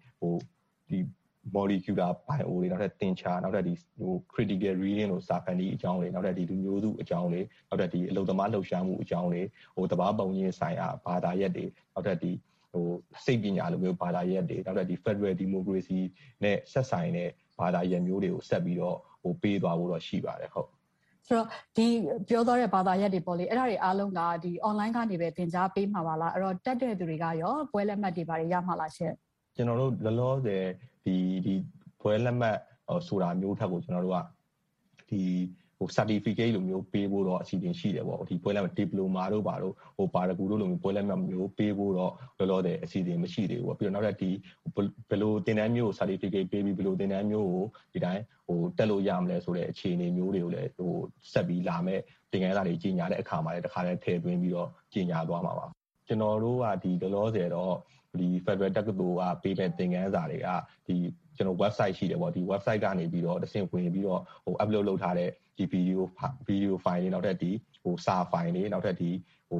molecular bio တွေနောက်ထပ်သင်ချာနောက်ထပ်ဒီcritical reading လို့စာဖန်တီးအကြောင်းတွေနောက်ထပ်ဒီလူမျိုးစုအကြောင်းတွေနောက်ထပ်ဒီအလုံသမားလှုပ်ရှားမှုအကြောင်းတွေတဘာပုံချင်းဆိုင်ရာဘာသာရပ်တွေနောက်ထပ်ဒီစိတ်ပညာလိုမျိုးဘာသာရပ်တွေနောက်ထပ်ဒီ Federal Democracy နဲ့ဆက်ဆိုင်တဲ့ဘာသာရပ်မျိုးတွေကိုဆက်ပြီးတော့ပေးသွားဖို့တော့ရှိပါတယ်ဟုတ်ဆိုတော့ဒီပြောသွားတဲ့ဘာသာရပ်တွေပေါ့လေအဲ့ဒါတွေအားလုံးကဒီ online ကနေပဲသင်ကြားပေးမှာပါလားအဲ့တော့တက်တဲ့သူတွေကရောပွဲလက်မှတ်တွေဘာတွေရမှာလားရှင်ကျွန်တော်တို့လောလောဆယ်ဒီဘွဲလက်မှတ်ဆိုတာမျိုးထက်ကိုကျွန်တော်တို့ကဒီ certificate လိုမျိုးပေးဖို့တော့အစီအစဉ်ရှိတယ်ပေါ့ဒီဘွဲလက်မှတ် diploma တို့ပါတော့ပါရဂူတို့လိုမျိုးဘွဲလက်မှတ်မျိုးပေးဖို့တော့လောလောဆယ်အစီအစဉ်မရှိသေးဘူးပေါ့ပြီးတော့နောက်ထပ်ဒီဘယ်လိုသင်တန်းမျိုး certificate ပေးပြီးဘယ်လိုသင်တန်းမျိုးကိုဒီတိုင်းတက်လို့ရမလဲဆိုတဲ့အခြေအနေမျိုးတွေကိုလည်းဆက်ပြီးလာမဲ့သင်ခန်းစာတွေကြီးညာတဲ့အခါမှာလည်းတစ်ခါတည်းထည့်သွင်းပြီးတော့ကြီးညာသွားမှာပါကျွန်တော်တို့ကဒီလောလောဆယ်တော့ဒီ Federal တက္ကသိုလ်ကပေးတဲ့သင်ခန်းစာတွေကဒီကျွန်တော် website ရှိတယ်ပေါ့ဒီ website ကနေပြီးတော့တစ်ဆင့်ဝင်ပြီးတော့upload လုပ်ထားတဲ့ဒီ video file တွေနောက်ထပ်ဒီစာ file တွေနောက်ထပ်ဒီ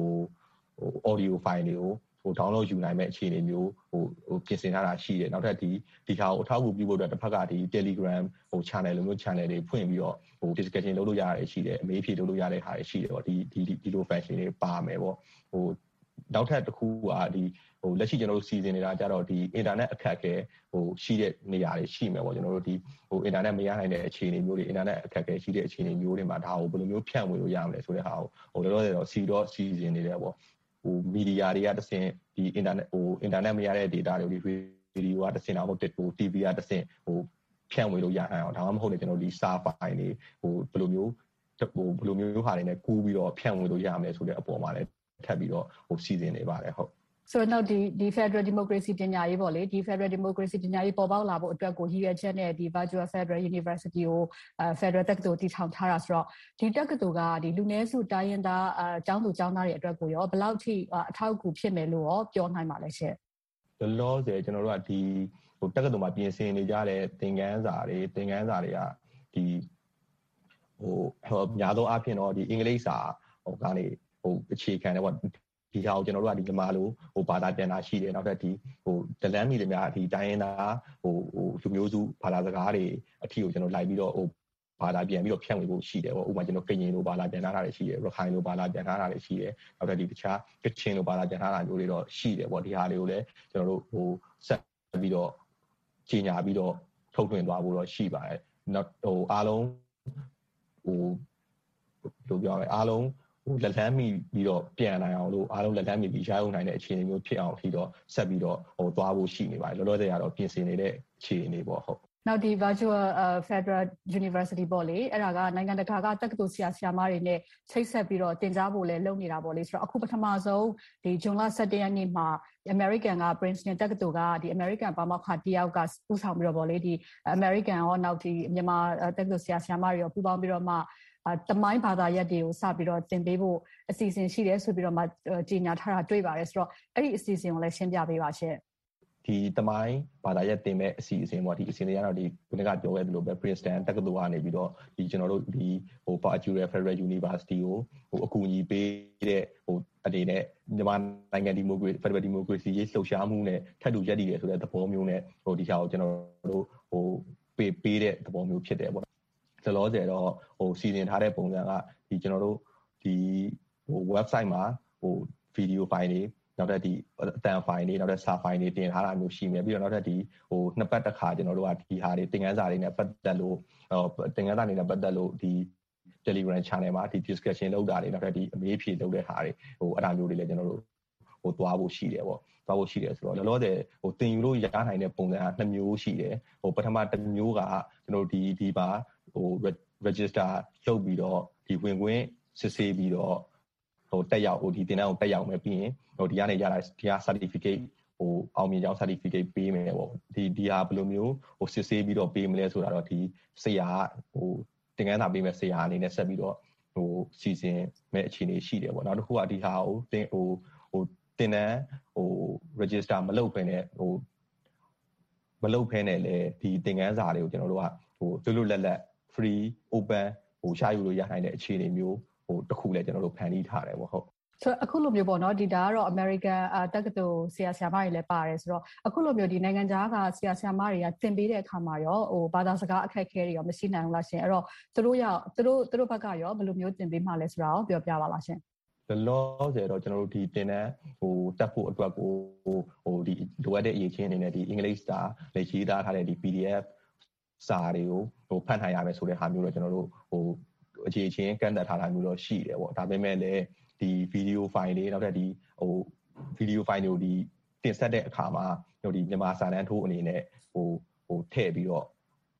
audio file တွေကိုdownload ယူနိုင်မဲ့အခြေအနေမျိုးပြင်ဆင်ထားတာရှိတယ်နောက်ထပ်ဒီဟာကိုအထောက်အကူပြုဖို့အတွက်တစ်ဖက်ကဒီ Telegram channel လိုမျိုး channel တွေဖွင့်ပြီးတော့discussion လုပ်လို့ရတယ်ရှိတယ်အမေးဖြေလုပ်လို့ရတဲ့ဟာတွေရှိတယ်ပေါ့ဒီလို function တွေပါမယ်ပေါ့နောက်ထပ်တစ်ခုကဒီလက်ရှိကျွန်တော်တို့စီစဉ်နေတာကြတော့ဒီ internet အခက်အခဲရှိတဲ့နေရာတွေရှိမယ်ပေါ့ကျွန်တော်တို့ဒီinternet မရနိုင်တဲ့အခြေအနေမျိုးတွေ internet အခက်အခဲရှိတဲ့အခြေအနေမျိုးတွေမှာဒါကိုဘယ်လိုမျိုးဖြန့်ဝေလို့ရမလဲဆိုတဲ့ဟာကိုလောလောဆယ်တော့စီစဉ်နေတယ်ပေါ့မီဒီယာတွေကတစ်ဆင့်ဒီ internet မရတဲ့ data တွေဗီဒီယိုကတစ်ဆင့်တော့TV ကတစ်ဆင့်ဖြန့်ဝေလို့ရနိုင်အောင်ဒါမှမဟုတ်လေကျွန်တော်ဒီစာဖိုင်တွေဘယ်လိုမျိုးဟာတွေနဲ့ကူးပြီးတော့ဖြန့်ဝေလို့ရမယ်ဆိုတဲ့အပေါ်မှာလည်းထပ်ပြီးတော့စီစဉ်နေပါတယ်ဟုတ်ဆိုတော့ဒီ Federal Democracy ပညာရေးပေါ့လေဒီ Federal Democracy ပညာရေးပေါ်ပေါက်လာဖို့အတွက်ကိုရည်ရွယ်ချက်နဲ့ဒီ Virtual Federal University ကိုFederal တက္ကသိုလ်တည်ထောင်ထားတာဆိုတော့ဒီတက္ကသိုလ်ကဒီလူနည်းစုတိုင်းရင်းသားကျောင်းသူကျောင်းသားတွေအတွက်ကိုရောဘယ်လောက်ထိအထောက်အကူဖြစ်မယ်လို့ရောပြောနိုင်ပါလဲရှင့်။လောဆယ်ကျွန်တော်တို့ကဒီတက္ကသိုလ်မှာပြင်ဆင်နေကြတဲ့သင်ခန်းစာတွေကဒီများသောအားဖြင့်တော့ဒီအင်္ဂလိပ်စာကနေအခြေခံတယ်ပေါ့ဒီဟာကိုကျွန်တော်တို့ကဒီမြန်မာလိုဘာသာပြန်တာရှိတယ်နောက်ထပ်ဒီတလန်းမီတွေများဒီတိုင်းရင်းသားလူမျိုးစုဘာသာစကားတွေအထီကိုကျွန်တော်လိုက်ပြီးတော့ဘာသာပြန်ပြီးတော့ဖြန့်ဝေဖို့ရှိတယ်ပေါ့ဥပမာကျွန်တော်ကရင်လိုဘာသာပြန်ထားတာတွေရှိတယ်ရခိုင်လိုဘာသာပြန်ထားတာတွေရှိတယ်နောက်ထပ်ဒီတခြားကချင်လိုဘာသာပြန်ထားတာမျိုးတွေတော့ရှိတယ်ပေါ့ဒီဟာတွေကိုလည်းကျွန်တော်တို့ဆက်ပြီးတော့ကြီးညာပြီးတော့ထုတ်လွှင့်သွားဖို့တော့ရှိပါတယ်နောက်အားလုံးလိုပြောရအားလုံးလက်လန်းမိပြီးတော့ပြန်နိုင်အောင်လို့အားလုံးလက်လန်းမိပြီးရအောင်နိုင်တဲ့အခြေအနေမျိုးဖြစ်အောင်ပြီးတော့ဆက်ပြီးတော့သွားဖို့ရှိနေပါတယ်လောလောဆယ်ကတော့ပြင်ဆင်နေတဲ့အခြေအနေပေါ့ဟုတ်နောက်ဒီ Virtual Federal University ပေါ့လေအဲ့ဒါကနိုင်ငံတကာကတက္ကသိုလ်ဆရာမတွေနဲ့ချိတ်ဆက်ပြီးတော့တင်ကြားဖို့လည်းလုပ်နေတာပေါ့လေဆိုတော့အခုပထမဆုံးဒီဇွန်လ17ရက်နေ့မှာ American က Princeton တက္ကသိုလ်ကဒီ American ပါမောက္ခတယောက်ကဦးဆောင်ပြီးတော့ပေါ့လေဒီ American ရောနောက်ဒီမြန်မာတက္ကသိုလ်ဆရာမတွေရောပူးပေါင်းပြီးတော့မှတမိုင်းဘာသာရပ်တွေကိုစပြီးတော့သင်ပေးဖို့အစီအစဉ်ရှိတယ်ဆိုပြီးတော့မှကြီးညာထားတာတွေ့ပါတယ်ဆိုတော့အဲ့ဒီအစီအစဉ်ကိုလည်းရှင်းပြပေးပါရှင့်ဒီတမိုင်းဘာသာရပ်သင်မဲ့အစီအစဉ်ပေါ့ဒီအစီအစဉ်တွေကတော့ဒီခုနကပြောခဲ့သလိုပဲ Princeton တက္ကသိုလ်ကနေပြီးတော့ဒီကျွန်တော်တို့ဒီVirtual Federal University ကိုအကူအညီပေးတဲ့အနေနဲ့မြန်မာနိုင်ငံဒီမိုကရေစီ Federal Democracy ရေးလှုပ်ရှားမှုနဲ့ထပ်တူရပ်တည်တယ်ဆိုတဲ့သဘောမျိုးနဲ့ဒီဟာကိုကျွန်တော်တို့ပေးတဲ့သဘောမျိုးဖြစ်တယ်ပေါ့လောလောဆယ်တော့စီစဉ်ထားတဲ့ပုံစံကဒီကျွန်တော်တို့ဒီ website မှာvideo file တွေနောက်ထပ်ဒီအတန် file တွေနောက်ထပ်စာ file တွေတင်ထားတာမျိုးရှိမယ်ပြီးတော့နောက်ထပ်ဒီနှစ်ပတ်တစ်ခါကျွန်တော်တို့ကဒီဟာတွေသင်ခန်းစာတွေနဲ့ပတ်သက်လို့ဒီ Telegram channel မှာဒီ discussion လုပ်တာတွေနောက်ထပ်ဒီအမေးဖြေလုပ်တဲ့ဟာတွေအဲ့ဒါမျိုးတွေလည်းကျွန်တော်တို့သွားဖို့ရှိတယ်ပေါ့သွားဖို့ရှိတယ်ဆိုတော့လောလောဆယ်တင်ယူလို့ရနိုင်တဲ့ပုံစံက2မျိုးရှိတယ်ပထမတစ်မျိုးကကျွန်တော်တို့ဒီပါregister လုပ်ပြီးတော့ဒီဝင်ခွင့်စစ်ဆေးပြီးတော့တက်ရောက်ဒီတင်တန်းကိုတက်ရောက်မယ်ပြီးရင်ဒီကနေရတာဒီဟာ certificate အောင်မြင်ကြောင်း certificate ပေးမယ်ပေါ့ဒီဟာဘယ်လိုမျိုးစစ်ဆေးပြီးတော့ပေးမလဲဆိုတာတော့ဒီဆရာတင်ကန်းစာပေးမယ်ဆရာအနေနဲ့ဆက်ပြီးတော့စီစဉ်မဲ့အခြေအနေရှိတယ်ပေါ့နောက်တစ်ခုကဒီဟာကိုတင်တန်း register မလုပ်ဘဲနဲ့လေဒီတင်ကန်းစာတွေကိုကျွန်တော်တို့ကလွတ်လပ် free open ရှာယူလို့ရနိုင်တဲ့အခြေအနေမျိုးတစ်ခုလည်းကျွန်တော်တို့ဖန်တီးထားတယ်ပေါ့ဟုတ်ဆိုအခုလိုမျိုးပေါ့နော်ဒီဒါကတော့ American တက္ကသိုလ်ဆရာမတွေလည်းပါတယ်ဆိုတော့အခုလိုမျိုးဒီနိုင်ငံခြားကဆရာမတွေကသင်ပေးတဲ့အခါမှာရောဘာသာစကားအခက်အခဲတွေရောမရှိနိုင်ဘူးလားရှင်အဲ့တော့သူတို့ဘက်ကရောဘယ်လိုမျိုးသင်ပေးမှလဲဆိုတာကိုပြောပြပါလားရှင်လောဆယ်တော့ကျွန်တော်တို့ဒီတင်တဲ့တက်ဖို့အတွက်ကိုဒီလိုအပ်တဲ့အရေးချင်းအနေနဲ့ဒီအင်္ဂလိပ်စာလက်ရေးသားထားတဲ့ဒီ PDF စာတွေကိုဖတ်နိုင်ရမယ်ဆိုတဲ့ဟာမျိုးတော့ကျွန်တော်တို့အခြေချင်းကန့်သက်ထားတာမျိုးတော့ရှိတယ်ပေါ့ဒါပေမဲ့လည်းဒီ video file တွေနောက်ထပ်ဒီ video file တွေကိုဒီတင်ဆက်တဲ့အခါမှာဒီမြန်မာစာတန်းထိုးအနေနဲ့ထည့်ပြီးတော့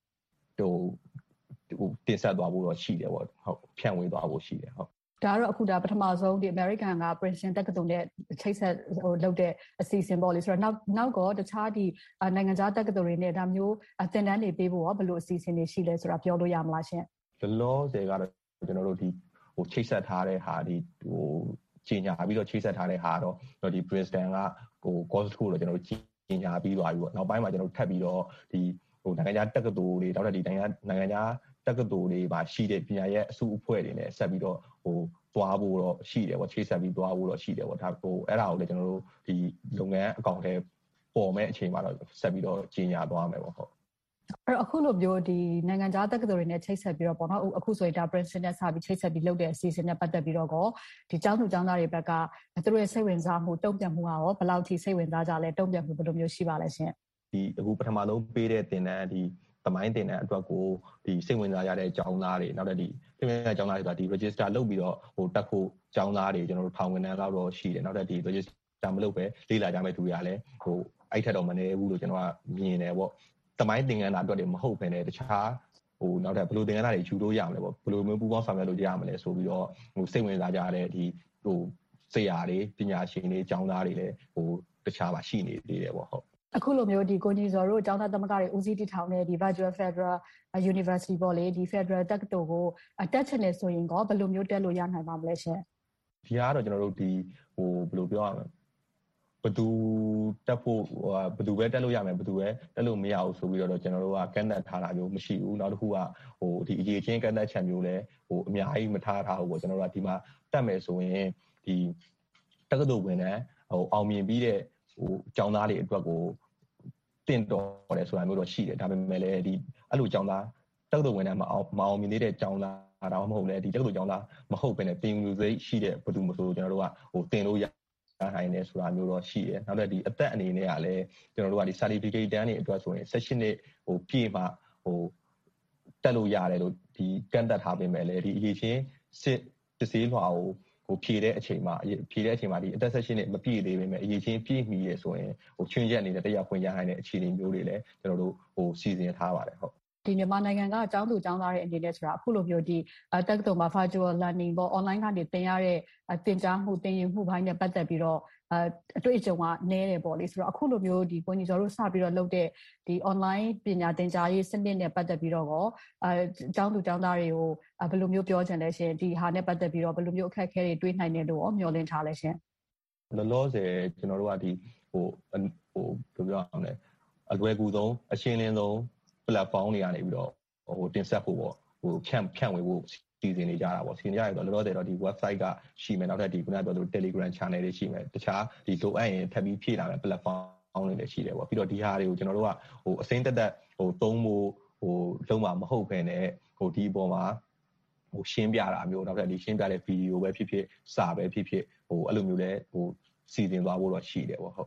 တင်ဆက်သွားဖို့တော့ရှိတယ်ပေါ့ဟုတ်ဖြန့်ဝေသွားဖို့ရှိတယ်ဟုတ်ဒါကတော့အခုဒါပထမဆုံးဒီ American က Princeton တက္ကသိုလ်နဲ့ချိတ်ဆက်လုပ်တဲ့အစီအစဉ်ပေါ့လေဆိုတော့နောက်တော့တခြားဒီနိုင်ငံခြားတက္ကသိုလ်တွေနဲ့ဒါမျိုးသင်တန်းတွေပေးဖို့ရောဘယ်လိုအစီအစဉ်တွေရှိလဲဆိုတာပြောလို့ရမလားရှင်လောဆယ်ကတော့ကျွန်တော်တို့ဒီချိတ်ဆက်ထားတဲ့ဟာဒီကြီးညာပြီးတော့ချိတ်ဆက်ထားတဲ့ဟာတော့ဒီ Princeton ကcourse တစ်ခုတော့ကျွန်တော်တို့ကြီးညာပြီးသွားပြီပေါ့နောက်ပိုင်းမှာကျွန်တော်တို့ထပ်ပြီးတော့ဒီနိုင်ငံခြားတက္ကသိုလ်တွေနောက်ထပ်ဒီနိုင်ငံခြားတက္ကသိုလ်တွေမှာရှိတဲ့ပညာရေးအစုအဖွဲ့တွေနဲ့ဆက်ပြီးတော့သွားဖို့တော့ရှိတယ်ပေါ့ချိတ်ဆက်ပြီးသွားဖို့တော့ရှိတယ်ပေါ့ဒါအဲ့ဒါကိုလည်းကျွန်တော်တို့ဒီလုပ်ငန်းအကောင့်ထဲပေါ်မဲ့အချိန်မှာတော့ဆက်ပြီးတော့ကြီးညာသွားမယ်ပေါ့ဟုတ်အဲ့အခုလိုမျိုးဒီနိုင်ငံခြားတက္ကသိုလ်တွေနဲ့ချိတ်ဆက်ပြီးတော့ပေါ့နော်အခုဆိုရင်ဒါ Princeton နဲ့စပြီးချိတ်ဆက်ပြီးလုပ်တဲ့အစီအစဉ်နဲ့ပတ်သက်ပြီးတော့ဒီကျောင်းသူကျောင်းသားတွေဘက်ကသူတို့ရဲ့စိတ်ဝင်စားမှုတုံ့ပြန်မှုကရောဘယ်လောက်ထိစိတ်ဝင်စားကြလဲတုံ့ပြန်မှုဘယ်လိုမျိုးရှိပါလဲရှင်ဒီအခုပထမဆုံးပေးတဲ့သင်တန်းဒီသမိုင်းသင်တန်းအတွက်ကိုဒီစိတ်ဝင်စားရတဲ့ကျောင်းသားတွေနောက်တဲ့ဒီစိတ်ဝင်စားတဲ့ကျောင်းသားတွေဆိုတာဒီ register လုပ်ပြီးတော့တက်ဖို့ကျောင်းသားတွေကျွန်တော်တို့ထောင်ဝင်တန်းလောက်တော့ရှိတယ်နောက်တဲ့ဒီ register မလုပ်ပဲလေ့လာကြမဲ့သူတွေကလည်းအဲ့ထက်တော့မနေဘူးလို့ကျွန်တော်ကမြင်တယ်ပေါ့သမိုင်းသင်ခန်းစာအတွက်တွေမဟုတ်ဘဲနဲ့တခြားနောက်ထပ်ဘယ်လိုသင်ခန်းစာတွေယူလို့ရမလဲပေါ့ဘယ်လိုမျိုးပူးပေါင်းဆောင်ရွက်လို့ရမလဲဆိုပြီးတော့စိတ်ဝင်စားကြတဲ့ဒီဆရာတွေပညာရှင်တွေကျောင်းသားတွေလည်းတခြားပါရှိနေသေးတယ်ပေါ့ဟုတ်အခုလိုမျိုးဒီကိုကြီးစော်တို့ကျောင်းသားသမဂ္ဂတွေဦးစီးတည်ထောင်တဲ့ဒီ Virtual Federal University ပေါ့လေဒီ Federal တက္ကသိုလ်ကိုတက်ချင်နေဆိုရင်ဘယ်လိုမျိုးတက်လို့ရနိုင်ပါမလဲရှင်ဒီကတော့ကျွန်တော်တို့ဒီဘယ်လိုပြောရမလဲဘယ်သူတက်ဖို့ဘယ်သူပဲတက်လို့ရမယ်ဘယ်သူပဲတက်လို့မရဘူးဆိုပြီးတော့ကျွန်တော်တို့ကကန့်သတ်ထားတာမျိုးမရှိဘူးနောက်တစ်ခုကဒီအရေးချင်းကန့်သတ်ချက်မျိုးလည်းအများကြီးမထားဘူးပေါ့ကျွန်တော်တို့ကဒီမှာတက်မယ်ဆိုရင်ဒီတက္ကသိုလ်ဝင်တဲ့အောင်မြင်ပြီးတဲ့ကျောင်းသားတွေအတွက်ကိုတင်တော်တယ်ဆိုတာမျိုးတော့ရှိတယ်ဒါပေမဲ့လည်းဒီအဲ့လိုကျောင်းသားတက္ကသိုလ်ဝင်တဲ့မအောင်မြင်သေးတဲ့ကျောင်းသားတော့မဟုတ်လေဒီတက္ကသိုလ်ကျောင်းသားမဟုတ်ဘဲနဲ့တင်ယူစိတ်ရှိတဲ့ဘယ်သူမဆိုကျွန်တော်တို့ကတင်လို့ရနိုင်တယ်ဆိုတာမျိုးတော့ရှိတယ်နောက်တော့ဒီအသက်အနေနဲ့ကလည်းကျွန်တော်တို့ကဒီ certificate တန်းတွေအတွက်ဆိုရင် session နှစ်ပြည့်မှတက်လို့ရတယ်လို့ဒီကန့်သက်ထားပေးမယ်လေဒီအရေးချင်းစစ်ဆေးလွှာကိုဖြည့်တဲ့အချိန်မှာဒီအသက် session နှစ်မပြည့်သေးပေမဲ့အရေးချင်းပြည့်မီရဆိုရင်ချွင်းချက်အနေနဲ့တရားခွင့်ရနိုင်တဲ့အခြေအနေမျိုးတွေလည်းကျွန်တော်တို့စီစဉ်ထားပါတယ်ဟုတ်ဒီမြန်မာနိုင်ငံကကျောင်းသူကျောင်းသားတွေအနေနဲ့ဆိုတာအခုလိုမျိုးဒီတက္ကသိုလ်မှာ virtual learning ပေါ့ online ကနေသင်ရတဲ့သင်ကြားမှုသင်ယူမှုဘိုင်းနဲ့ပတ်သက်ပြီးတော့အတွေ့အကြုံကနည်းတယ်ပေါ့လေဆိုတော့အခုလိုမျိုးဒီကိုကြီးကျော်တို့စပြီးတော့လုပ်တဲ့ဒီ online ပညာသင်ကြားရေးစနစ်နဲ့ပတ်သက်ပြီးတော့ကျောင်းသူကျောင်းသားတွေကိုဘယ်လိုမျိုးပြောချင်လဲရှင်ဒီဟာနဲ့ပတ်သက်ပြီးတော့ဘယ်လိုမျိုးအခက်အခဲတွေတွေ့နိုင်တယ်လို့မျှော်လင့်ထားလဲရှင်လောလောဆယ်ကျွန်တော်တို့ကဒီဘယ်လိုပြောရမလဲအလွယ်ကူဆုံးအရှင်းလင်းဆုံးplatform တွေကနေပြီးတော့တင်ဆက်ဖို့ပေါ့ဖြန့်ဝေဖို့စီစဉ်နေကြတာပေါ့စီစဉ်ကြရတော့လောလောဆယ်တော့ဒီ website ကရှိမယ်နောက်ထပ်ဒီခုနပြောလို့ Telegram channel တွေရှိမယ်တခြားဒီလိုအပ်ရင်ထပ်ပြီးဖြည့်လာမယ် platform တွေလည်းရှိတယ်ပေါ့ပြီးတော့ဒီဟာတွေကိုကျွန်တော်တို့ကအစိမ့်သက်သုံးဖို့လုံးဝမဟုတ်ဘဲနဲ့ဒီအပေါ်မှာရှင်းပြတာမျိုးနောက်ထပ်ဒီရှင်းပြတဲ့ video ပဲဖြစ်ဖြစ်စာပဲဖြစ်ဖြစ်အဲ့လိုမျိုးလဲစီစဉ်သွားဖို့တော့ရှိတယ်ပေါ့ဟုတ်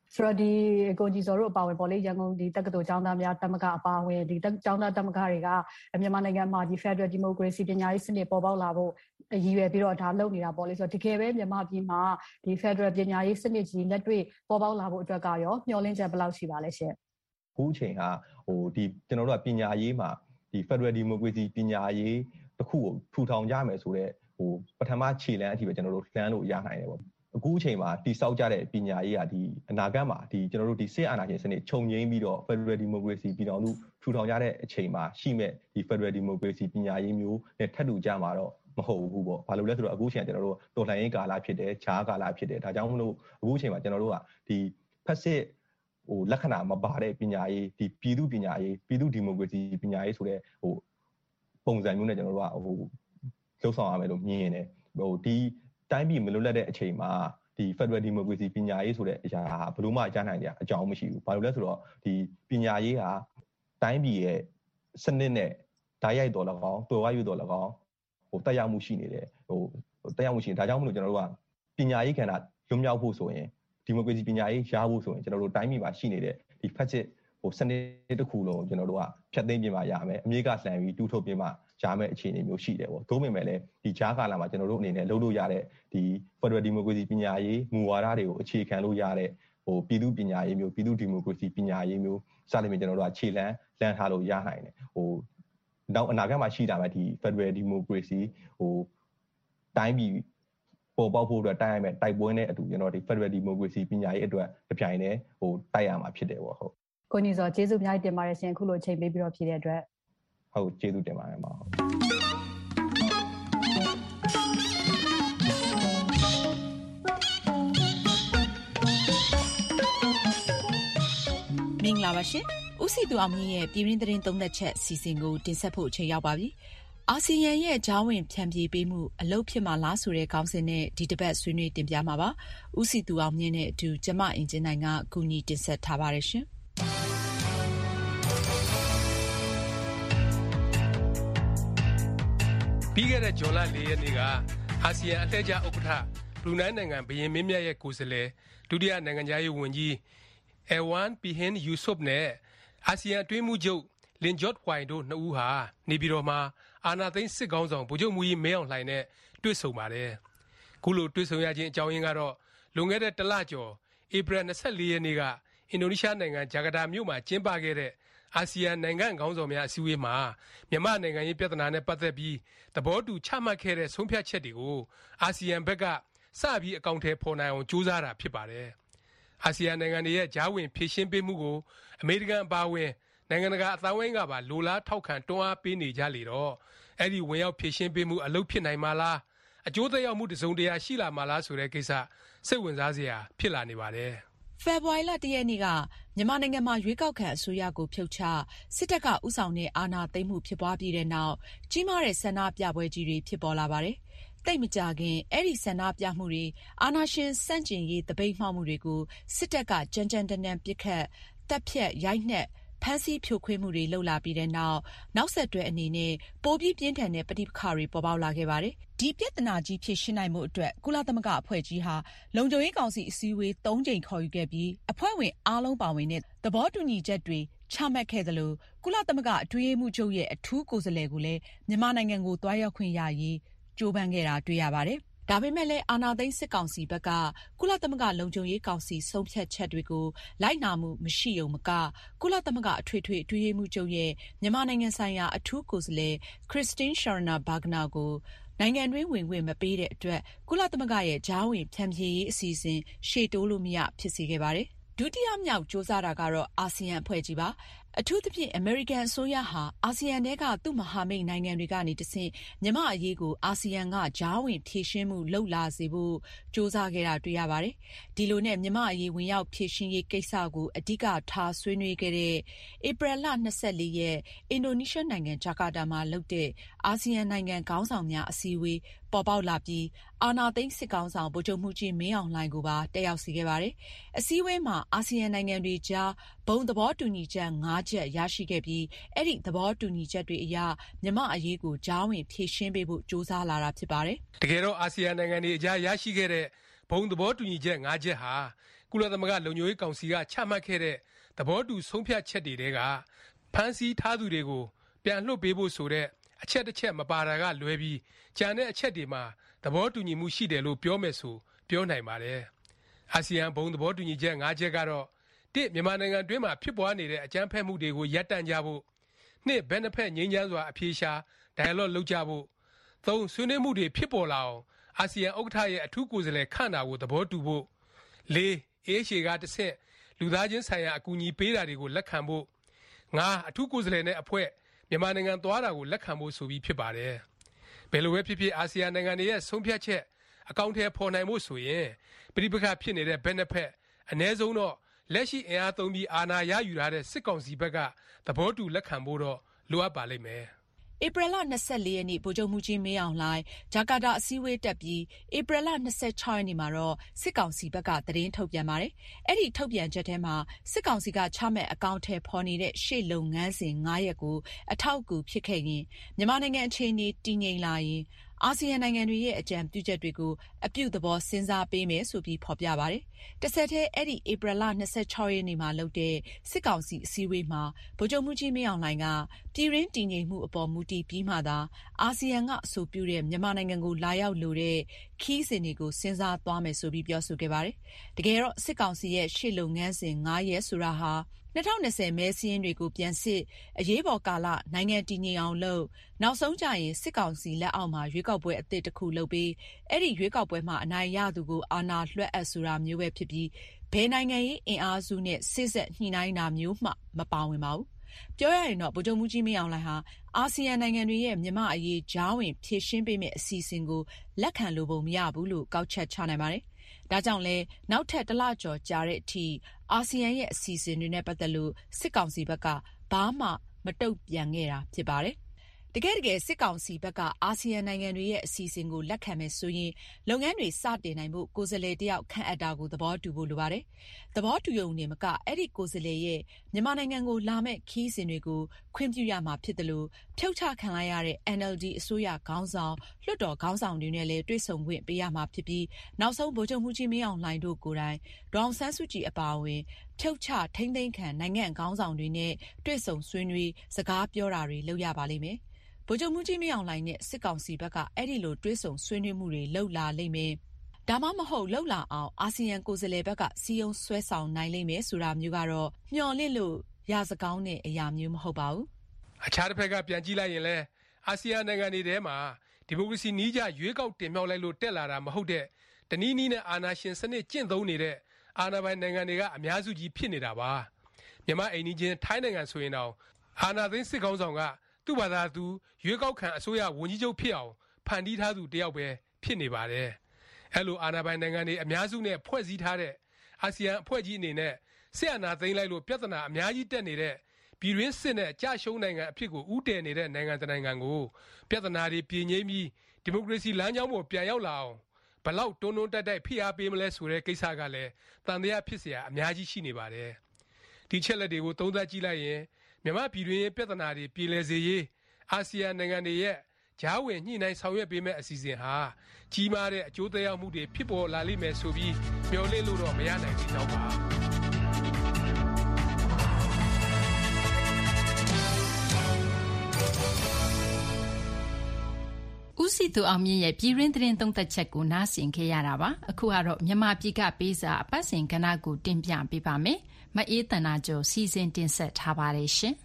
ဆိုတော့ဒီကိုကြီးစောတို့အပါဝင်ပေါ့လေရန်ကုန်ဒီတက္ကသိုလ်ကျောင်းသားများတမကအပါဝင်ဒီကျောင်းသားတမကတွေကမြန်မာနိုင်ငံမှာဒီ Federal Democracy ပညာရေးစနစ်ပေါ်ပေါက်လာဖို့ရည်ရွယ်ပြီးတော့ဒါလုပ်နေတာပေါ့လေဆိုတော့တကယ်ပဲမြန်မာပြည်မှာဒီ Federal ပညာရေးစနစ်ကြီးလက်တွေ့ပေါ်ပေါက်လာဖို့အတွက်ကရောမျှော်လင့်ချက်ဘယ်လောက်ရှိပါလဲရှင်ခုအချိန်ဟာဒီကျွန်တော်တို့ကပညာရေးမှာဒီ Federal Democracy ပညာရေးတစ်ခုကိုထူထောင်ကြမယ်ဆိုတော့ပထမခြေလှမ်းအထိပဲကျွန်တော်တို့လှမ်းလို့ရနိုင်တယ်ပေါ့အခုအချိန်မှာတိစောက်ကြတဲ့ပညာရေးကဒီအနာဂတ်မှာဒီကျွန်တော်တို့ဒီစစ်အာဏာရှင်စနစ်ခြုံငိမ့်ပြီးတော့ Federal Democracy ပြည်တော်စုထူထောင်ကြတဲ့အချိန်မှာရှိမဲ့ဒီ Federal Democracy ပညာရေးမျိုးနဲ့ထပ်တူကြမှာတော့မဟုတ်ဘူးပေါ့ဘာလို့လဲဆိုတော့အခုအချိန်ကကျွန်တော်တို့တော်လှန်ရေးကာလဖြစ်တယ်ခြားကာလဖြစ်တယ်ဒါကြောင့်မလို့အခုအချိန်မှာကျွန်တော်တို့ကဒီဖက်စစ်လက္ခဏာမပါတဲ့ပညာရေးဒီပြည်သူပညာရေးပြည်သူဒီမိုကရေစီပညာရေးဆိုတဲ့ပုံစံမျိုးနဲ့ကျွန်တော်တို့ကလှုပ်ဆောင်ရမယ်လို့မြင်နေတယ်ဒီတိုင်းပြည်မလွတ်လပ်တဲ့အချိန်မှာဒီ Federal Democracy ပညာရေးဆိုတဲ့အရာဘယ်လိုမှကြားနိုင်ကြအကြောင်းမရှိဘူးဘာလို့လဲဆိုတော့ဒီပညာရေးဟာတိုင်းပြည်ရဲ့စနစ်နဲ့ဓာတ်ရိုက်တော်၎င်းတော်ဝါယူတော်၎င်းတက်ရောက်မှုရှိနေတယ်တက်ရောက်မှုရှိနေဒါကြောင့်မလို့ကျွန်တော်တို့ကပညာရေးကဏ္ဍလွတ်မြောက်ဖို့ဆိုရင်ဒီမိုကရေစီပညာရေးရဖို့ဆိုရင်ကျွန်တော်တို့တိုင်းပြည်မှာရှိနေတဲ့ဒီဖက်စစ်စနစ်တစ်ခုလုံးကျွန်တော်တို့ကဖြတ်သိမ်းပြင်မှာရမယ်အမြင့်ကလှန်ပြီးတူထုတ်ပြင်မှာရမယ်အခြေအနေမျိုးရှိတယ်ပေါ့သို့ပေမဲ့လည်းဒီဂျားကာလာမှာကျွန်တော်တို့အနေနဲ့လုပ်လို့ရတဲ့ဒီ Federal Democracy ပညာရေးမူဝါဒတွေကိုအခြေခံလို့ရတဲ့ပြည်သူပညာရေးမျိုးပြည်သူဒီမိုကရေစီပညာရေးမျိုးစသဖြင့်ကျွန်တော်တို့ကခြေလှမ်းထားလို့ရနိုင်တယ်နောက်အနာဂတ်မှာရှိတာပဲဒီ Federal Democracy တိုင်းပြည်ပေါ်ပေါက်ဖို့အတွက်တိုက်ရမယ်တိုက်ပွဲနဲ့အတူကျွန်တော်ဒီ Federal Democracy ပညာရေးအတွက်တပြိုင်တည်းတိုက်ရမှာဖြစ်တယ်ပေါ့ဟုတ်ကိုညီစောကျေးဇူးအများကြီးတင်ပါတယ်ရှင်အခုလိုအချိန်ပေးပြီးတော့ဖြည့်တဲ့အတွက်ဟုတ်ကျေးဇူးတင်ပါတယ်မဟုတ်မင်္ဂလာပါရှင်ဦးစီသူအောင်မြင့်ရဲ့ပြည်ရင်းသတင်းသုံးသက်ချက်အစီအစဉ်ကိုတင်ဆက်ဖို့အချိန်ရောက်ပါပြီအာဆီယံရဲ့ဂျားဝင်ဖြန့်ပြေးပေးမှုအလုပ်ဖြစ်မှာလားဆိုတဲ့ခေါင်းစဉ်နဲ့ဒီတစ်ပတ်ဆွေးနွေးတင်ပြမှာပါဦးစီသူအောင်မြင့်နဲ့အတူကျမအင်ဂျင်နိုင်ကကူညီတင်ဆက်ထားပါတယ်ရှင်ပြီးခဲ့တဲ့ဇွန်လ4ရက်နေ့ကအာဆီယံအလှည့်ကျဥက္ကဋ္ဌဘရူနိုင်းနိုင်ငံဘုရင်မင်းမြတ်ရဲ့ကိုယ်စားလှယ်ဒုတိယနိုင်ငံခြားရေးဝန်ကြီးEwan Pihin Yusuf နဲ့အာဆီယံအတွင်းမှုချုပ်လင်ဂျော့ဝိုင်တို့နှစ်ဦးဟာနေပြည်တော်မှာအာဏာသိမ်းစစ်ကောင်ဆောင်ဗိုလ်ချုပ်မူကြီးမင်းအောင်လှိုင်နဲ့တွေ့ဆုံပါတယ်။ခုလိုတွေ့ဆုံရခြင်းအကြောင်းရင်းကတော့လွန်ခဲ့တဲ့တစ်လကျော်ဧပြီ24ရက်နေ့ကအင်ဒိုနီးရှားနိုင်ငံဂျကာတာမြို့မှာကျင်းပခဲ့တဲ့အာဆီယံနိုင်ငံခေါင်းဆောင်များအစည်းအဝေးမှာမြန်မာနိုင်ငံရေးပြဿနာနဲ့ပတ်သက်ပြီးသဘောတူချမှတ်ခဲ့တဲ့ဆုံးဖြတ်ချက်တွေကိုအာဆီယံဘက်ကစပြီးအကောင့်ထဲပေါ်နိုင်အောင်ကြိုးစားတာဖြစ်ပါတယ်။အာဆီယံနိုင်ငံတွေရဲ့ဂျားဝင်ဖြည့်ရှင်းပေးမှုကိုအမေရိကန်အပါအဝင်နိုင်ငံတကာအသံဝိုင်းကပါလိုလားထောက်ခံတွန်းအားပေးနေကြလေတော့အဲ့ဒီဝင်ရောက်ဖြည့်ရှင်းပေးမှုအလုပ်ဖြစ်နိုင်မှာလားအကျိုးသက်ရောက်မှုတစုံတရာရှိလာမှာလားဆိုတဲ့ကိစ္စစိတ်ဝင်စားစရာဖြစ်လာနေပါတယ်။ဖေဖော်ဝါရီလ1ရက်နေ့ကမြန်မာနိုင်ငံမှာရွေးကောက်ခံအစိုးရကိုဖြုတ်ချစစ်တပ်ကဥဆောင်တဲ့အာဏာသိမ်းမှုဖြစ်ပွားပြီးတဲ့နောက်ကြီးမားတဲ့ဆန္ဒပြပွဲကြီးတွေဖြစ်ပေါ်လာပါတယ်။တိတ်မကြခင်အဲ့ဒီဆန္ဒပြမှုတွေအာဏာရှင်စန့်ကျင်ရေးတပိတ်မှောက်မှုတွေကိုစစ်တပ်ကကြမ်းကြမ်းတမ်းတမ်းပစ်ခတ်တပ်ဖြတ်ရိုက်နှက်ဖမ်းဆီးဖြိုခွင်းမှုတွေလှုပ်လာပြီးတဲ့နောက်ဆက်တွဲအနေနဲ့ပိုပြီးပြင်းထန်တဲ့ပဋိပက္ခတွေပေါ်ပေါက်လာခဲ့ပါတယ်။ဒီပြဿနာကြီးဖြေရှင်းနိုင်မှုအတွက်ကုလသမဂ္ဂအဖွဲ့ကြီးဟာလုံခြုံရေးကောင်စီအစည်းအဝေး3ကြိမ်ခေါ်ယူခဲ့ပြီးအဖွဲ့ဝင်အားလုံးပါဝင်တဲ့သဘောတူညီချက်တွေချမှတ်ခဲ့သလိုကုလသမဂ္ဂအတွင်းရေးမှူးချုပ်ရဲ့အထူးကိုယ်စားလှယ်ကိုလည်းမြန်မာနိုင်ငံကိုတွားရောက်ခွင့်ရရေးကြိုးပမ်းခဲ့တာတွေ့ရပါတယ်။ဒါပေမဲ့လည်းအာဏာသိမ်းစစ်ကောင်စီဘက်ကကုလသမဂ္ဂလုံခြုံရေးကောင်စီဆုံးဖြတ်ချက်တွေကိုလိုက်နာမှုမရှိုံမကကုလသမဂ္ဂအထွေထွေအတွင်းရေးမှူးချုပ်ရဲ့မြန်မာနိုင်ငံဆိုင်ရာအထူးကိုယ်စားလှယ်ခရစ်စတင်းရှာရနာဘာဂနာကိုနိုင်ငံတွင်းဝင်ခွင့်မပေးတဲ့အတွက်ကုလသမဂ္ဂရဲ့ဂျားဝင်ဖြန့်ဖြေရေးအစီအစဉ်ရှေ့တိုးလို့မရဖြစ်စေခဲ့ပါတယ်။ဒုတိယမြောက်စ조사တာကတော့အာဆီယံအဖွဲ့ကြီးပါအထူးသဖြင့်အမေရိကန်အစိုးရဟာအာဆီယံထဲကသူ့မဟာမိတ်နိုင်ငံတွေကနေတဆင့်မြန်မာအရေးကိုအာဆီယံကကြားဝင်ဖြေရှင်းမှုလုပ်လာစေဖို့စ조사ခဲ့တာတွေ့ရပါတယ်။ဒီလိုနဲ့မြန်မာအရေးဝင်ရောက်ဖြေရှင်းရေးကိစ္စကိုအဓိကထားဆွေးနွေးခဲ့တဲ့ဧပြီလ24ရက်အင်ဒိုနီးရှားနိုင်ငံဂျကာတာမှာလုပ်တဲ့အာဆီယံနိုင်ငံခေါင်းဆောင်များအစည်းအဝေးပေါ်ပေါက်လာပြီးအာဏာသိမ်းစစ်ကောင်ဆောင်ဗိုလ်ချုပ်မှူးကြီးမင်းအောင်လှိုင်ကိုပါတက်ရောက်စေခဲ့ပါတယ်။အစည်းအဝေးမှာအာဆီယံနိုင်ငံတွေကြားဘုံသဘောတူညီချက်5ချက်ရရှိခဲ့ပြီးအဲ့ဒီသဘောတူညီချက်တွေအရမြန်မာအရေးကိုကြားဝင်ဖြေရှင်းပေးဖို့စ조사လာတာဖြစ်ပါတယ်။တကယ်တော့အာဆီယံနိုင်ငံတွေအကြားရရှိခဲ့တဲ့ဘုံသဘောတူညီချက်5ချက်ဟာကုကုလသမဂ္ဂလုံခြုံရေးကောင်စီကချမှတ်ခဲ့တဲ့သဘောတူဆုံးဖြတ်ချက်တွေကဖမ်းဆီးထားသူတွေကိုပြန်လွှတ်ပေးဖို့ဆိုတဲ့အချက်တစ်ချက်မပါတာကလွဲပြီးကြံတဲ့အချက်တွေမှာသဘောတူညီမှုရှိတယ်လို့ပြောမယ်ဆိုပြောနိုင်ပါတယ်။အာဆီယံဘုံသဘောတူညီချက်၅ချက်ကတော့တစ်မြန်မာနိုင်ငံတွင်းမှာဖြစ်ပွားနေတဲ့အကြမ်းဖက်မှုတွေကိုရပ်တန့်ကြဖို့နှစ်ဘက်နှစ်ဖက်ငြိမ်းချမ်းစွာအဖြေရှာ dialogue လုပ်ကြဖို့သုံးဆွေးနွေးမှုတွေဖြစ်ပေါ်လာအောင်အာဆီယံဥက္ကဋ္ဌရဲ့အထူးကိုယ်စားလှယ်ခန့်တာကိုသဘောတူဖို့လေးအေးရှေကတစ်ဆင့်လူသားချင်းဆိုင်ရာအကူအညီပေးတာတွေကိုလက်ခံဖို့ငါအထူးကိုယ်စားလှယ်နဲ့အဖွဲ့မြန်မာနိုင်ငံသွားတာကိုလက်ခံဖို့ဆိုပြီးဖြစ်ပါတယ်။ဘယ်လိုပဲဖြစ်ဖြစ်အာဆီယံနိုင်ငံတွေရဲ့ဆုံးဖြတ်ချက်အကောင့်ထဲပေါ်နိုင်ဖို့ဆိုရင်ပြည်ပခါဖြစ်နေတဲ့ဘက်နှစ်ဖက်အ ਨੇ ဆုံးတော့လက်ရှိအင်အားသုံးပြီးအာဏာရယူထားတဲ့စစ်ကောင်စီဘက်ကသဘောတူလက်ခံဖို့တော့လိုအပ်ပါလိမ့်မယ်။ဧပြီလ24ရက်နေ့ဗိုလ်ချုပ်မှူးကြီးမင်းအောင်လှိုင်ဂျကာတာအစည်းအဝေးတက်ပြီးဧပြီလ26ရက်နေ့မှာတော့စစ်ကောင်စီဘက်ကသတင်းထုတ်ပြန်ပါတယ်။အဲ့ဒီထုတ်ပြန်ချက်ထဲမှာစစ်ကောင်စီကချမှတ်အကောင့်ထဲပေါ်နေတဲ့ရှေ့လုပ်ငန်းစဉ်9ရက်ကိုအထောက်အကူဖြစ်ခဲ့ရင်မြန်မာနိုင်ငံအခြေအနေတည်ငြိမ်လာရင်အာဆီယံနိုင်ငံတွေရဲ့အကြံပြုချက်တွေကိုအပြုသဘောစဉ်းစားပေးမယ်ဆိုပြီးဖော်ပြပါတယ်။တစ်ဆက်တည်းအဲ့ဒီဧပြီလ26ရက်နေ့မှာလုပ်တဲ့စစ်ကောင်စီအစည်းအဝေးမှာဗိုလ်ချုပ်မှူးကြီးမင်းအောင်လှိုင်ကပြည်ရင်းတည်ငြိမ်မှုအပေါ်မူတည်ပြီးမှသာအာဆီယံကအဆိုပြုတဲ့မြန်မာနိုင်ငံကိုလာရောက်လိုတဲ့ခီးစဉ်တွေကိုစဉ်းစားသွားမယ်ဆိုပြီးပြောဆိုခဲ့ပါတယ်။တကယ်တော့စစ်ကောင်စီရဲ့ရှေ့လုပ်ငန်းစဉ်9ရက်ဆိုတာဟာ2020မဲစည်းရင်းတွေကိုပြန်စစ်အရေးပေါ်ကာလနိုင်ငံတည်ငြိမ်အောင်လုပ်နောက်ဆုံးကြရင်စစ်ကောင်စီလက်အောက်မှာရွေးကောက်ပွဲအသစ်တစ်ခုလုပ်ပြီးအဲ့ဒီရွေးကောက်ပွဲမှာအနိုင်ရသူကိုအာဏာလွှဲအပ်ဆိုတာမျိုးပဲဖြစ်ပြီးဘယ်နိုင်ငံရေးအင်အားစုနဲ့စစ်ဆက်ညှိနှိုင်းတာမျိုးမှမပါဝင်ပါဘူး။ပြောရရင်တော့ဗိုလ်ချုပ်မှူးကြီးမင်းအောင်လှိုင်ဟာအာဆီယံနိုင်ငံတွေရဲ့မြန်မာအရေးကြားဝင်ဖြေရှင်းပေးမယ့်အစီအစဉ်ကိုလက်ခံလိုပုံမရဘူးလို့ကောက်ချက်ချနိုင်ပါတယ်။ဒါကြောင့်လဲနောက်ထပ်တစ်လကျော်ကြာတဲ့အထိအာဆီယံရဲ့အစီအစဉ်တွေနဲ့ပတ်သက်လို့စစ်ကောင်စီဘက်ကဘာမှမတုံ့ပြန်ခဲ့တာဖြစ်ပါတယ်။တကယ်စစ်ကောင်စီဘက်ကအာဆီယံနိုင်ငံတွေရဲ့အစီအစဉ်ကိုလက်ခံမယ်ဆိုရင်လုပ်ငန်းတွေစတင်နိုင်ဖို့ကိုယ်စားလှယ်တယောက်ခန့်အပ်တာကိုသဘောတူဖို့လိုပါတယ်။သဘောတူရုံနဲ့မကအဲ့ဒီကိုယ်စားလှယ်ရဲ့မြန်မာနိုင်ငံကိုလာမဲ့ခီးစဉ်တွေကိုခွင့်ပြုရမှာဖြစ်တယ်လို့ဖြုတ်ချခံလိုက်ရတဲ့ NLD အစိုးရခေါင်းဆောင်လွှတ်တော်ခေါင်းဆောင်တွေနဲ့လည်းတွေ့ဆုံခွင့်ပေးရမှာဖြစ်ပြီးနောက်ဆုံးဗိုလ်ချုပ်မှူးကြီးမင်းအောင်လှိုင်တို့ကိုယ်တိုင်ဒေါအောင်ဆန်းစုကြည်အပါအဝင်ဖြုတ်ချထိမ့်သိမ်းခံနိုင်ငံခေါင်းဆောင်တွေနဲ့တွေ့ဆုံဆွေးနွေးစကားပြောတာတွေလုပ်ရပါလိမ့်မယ်။ဗိုလ်ချုပ်မှူးကြီးမင်းအောင်လှိုင်နဲ့စစ်ကောင်စီဘက်ကအဲ့ဒီလိုတွဲဆုံဆွေးနွေးမှုတွေလှုပ်လာလိမ့်မယ်။ဒါမှမဟုတ်လှုပ်လာအောင်အာဆီယံကိုယ်စားလှယ်ဘက်ကစီယုံဆွဲဆောင်နိုင်လိမ့်မယ်ဆိုတာမျိုးကတော့မျှော်လင့်လို့ရစကောင်းတဲ့အရာမျိုးမဟုတ်ပါဘူး။အခြားတစ်ဖက်ကပြန်ကြည့်လိုက်ရင်လည်းအာဆီယံနိုင်ငံတွေထဲမှာဒီမိုကရေစီနည်းကျရွေးကောက်တင်မြှောက်လိုက်လို့တက်လာတာမဟုတ်တဲ့တနည်းနည်းနဲ့အာဏာရှင်စနစ်ကျင့်သုံးနေတဲ့အာဏာပိုင်နိုင်ငံတွေကအများစုကြီးဖြစ်နေတာပါ။မြန်မာအိမ်နီးချင်းထိုင်းနိုင်ငံဆိုရင်တော့အာဏာသိမ်းစစ်ကောင်ဆောင်ကသူ့ဘာသာသူရွေးကောက်ခံအစိုးရဝန်ကြီးချုပ်ဖြစ်အောင်ဖန်တီးထားသူတယောက်ပဲဖြစ်နေပါတယ်။အဲ့လိုအာဏာပိုင်နိုင်ငံတွေအများစုနဲ့ဖွဲ့စည်းထားတဲ့အာဆီယံအဖွဲ့ကြီးအနေနဲ့စစ်အာဏာသိမ်းလိုက်လို့ပြဿနာအများကြီးတက်နေတဲ့ပြည်တွင်းစစ်နဲ့ကြာရှုံးနိုင်ငံအဖြစ်ကိုဥတည်နေတဲ့နိုင်ငံတနိုင်ငံကိုပြဿနာတွေပြေငြိမ်းပြီးဒီမိုကရေစီလမ်းကြောင်းပေါ်ပြန်ရောက်လာအောင်ဘလောက်တွန်းတွန်းတိုက်တိုက်ဖိအားပေးမလဲဆိုတဲ့ကိစ္စကလည်းတန်တရားဖြစ်เสียအများကြီးရှိနေပါတယ်။ဒီချက်လက်တွေကိုသုံးသပ်ကြည့်လိုက်ရင်မြန်မာပြည်တွင်းပြဿနာတွေပြည်လည်စေရေးအာဆီယံနိုင်ငံတွေရဲ့ကြားဝင်ညှိနှိုင်းဆောင်ရွက်ပေးမဲ့အစီအစဉ်ဟာကြီးမားတဲ့အကျိုးသက်ရောက်မှုတွေဖြစ်ပေါ်လာလိမ့်မယ်ဆိုပြီးမျှော်လင့်လို့တော့မရနိုင်သေးတော့ပါဦးစီသူအောင်မြင့်ရဲ့ပြည်ရင်းသတင်းသုံးသက်ချက်ကိုနားဆင်ခဲ့ရတာပါအခုကတော့မြန်မာပြည်ကပေးစာအပတ်စဉ်ကဏ္ဍကိုတင်ပြပေးပါမယ်မအေးတနာကျော်စီစဉ်တင်ဆက်ထားပါတယ်ရှင်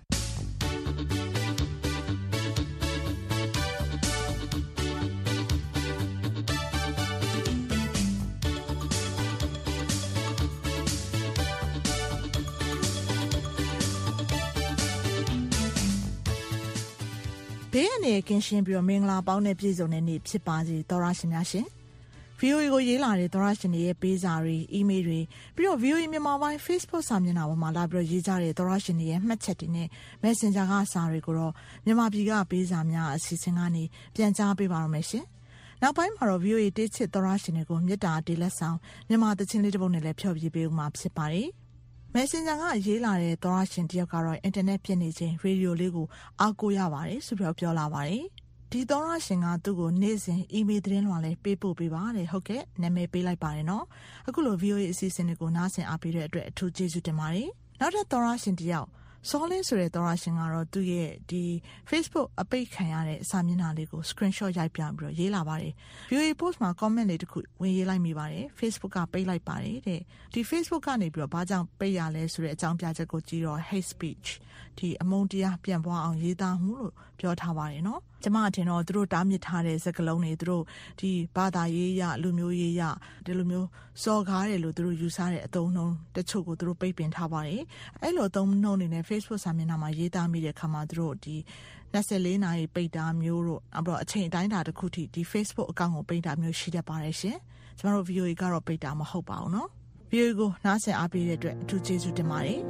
ဘေးအနေကင်းရှင်းပြီးတော့မင်္ဂလာပေါင်းနဲ့ပြည့်စုံတဲ့နေ့ဖြစ်ပါစေသောရရှင်များရှင် VOA ကိုရေးလာတဲ့သောရရှင်တွေရဲ့ပေးစာတွေအီးမေးလ်တွေပြီးတော့ VOA မြန်မာပိုင်း Facebook စာမျက်နှာပေါ်မှာလာပြီးတော့ရေးကြတဲ့သောရရှင်တွေရဲ့မှတ်ချက်တွေနဲ့ Messenger ကစာတွေကိုတော့မြန်မာပြည်ကပေးစာများအစီအစဉ်ကနေပြန်ကြားပေးပါရမယ်ရှင်နောက်ပိုင်းမှာတော့ VOA တိတ်ချစ်သောရရှင်တွေကိုမြတ်တာတေးလက်ဆောင်မြန်မာသချင်းလေးတစ်ပုဒ်နဲ့လည်းဖျော်ဖြေပေးဦးမှာဖြစ်ပါတယ်Messenger ကရေးလာတဲ့သောရရှင်တယောက်ကတော့အင်တာနက်ပြည့်နေခြင်းရေဒီယိုလေးကိုအားကိုးရပါတယ်ဆိုပြီးပြောလာပါတယ်ဒီသောရရှင်ကသူ့ကိုနေ့စဉ်အီးမေးလ်သတင်းလွှာလေးပေးပို့ပေးပါတဲ့ဟုတ်ကဲ့နာမည်ပေးလိုက်ပါတယ်နော်အခုလို VOA အစီအစဉ်တွေကိုနားဆင်အားပေးတဲ့အတွက်အထူးကျေးဇူးတင်ပါတယ်နောက်ထပ်သောရရှင်တယောက်စောလင်းဆိုတဲ့သောရရှင်ကတော့သူ့ရဲ့ဒီ Facebook အပိတ်ခံရတဲ့စာမျက်နှာလေးကို screenshot ရိုက်ပြပြီးတော့ရေးလာပါတယ် VOA post မှာ comment လေးတစ်ခုဝင်ရေးလိုက်မိပါတယ် Facebook ကပိတ်လိုက်ပါတယ်တဲ့ဒီ Facebook ကနေပြီးတော့ဘာကြောင့်ပိတ်ရလဲဆိုတဲ့အကြောင်းပြချက်ကိုကြည့်တော့ hate speech ဒီအမုန်းတရားပြန့်ပွားအောင်ရေးသားမှုလို့ပြောထားပါတယ်နော်ကျမအထင်တော့သူတို့တားမြစ်ထားတဲ့စကားလုံးတွေသူတို့ဒီဘာသာရေးရလူမျိုးရေးရဒီလိုမျိုးစော်ကားတယ်လို့သူတို့ယူဆတဲ့အသုံးနှုန်းတချို့ကိုသူတို့ပိတ်ပင်ထားပါတယ်အဲ့လိုအသုံးနှုန်းနေနဲ့ Facebook စာမျက်နှာမှာရေးသားမိတဲ့အခါမှာသူတို့ဒီ24နာရီပိတ်တာမျိုးတို့အပြင်အချိန်အတိုင်းတာတစ်ခုထိဒီ Facebook အကောင့်ကိုပိတ်တာမျိုးရှိတတ်ပါတယ်ရှင်ကျမတို့ VOA ကတော့ပိတ်တာမဟုတ်ပါဘူးနော် VOA ကိုနားဆင်အားပေးတဲ့အတွက်အထူးကျေးဇူးတင်ပါတယ်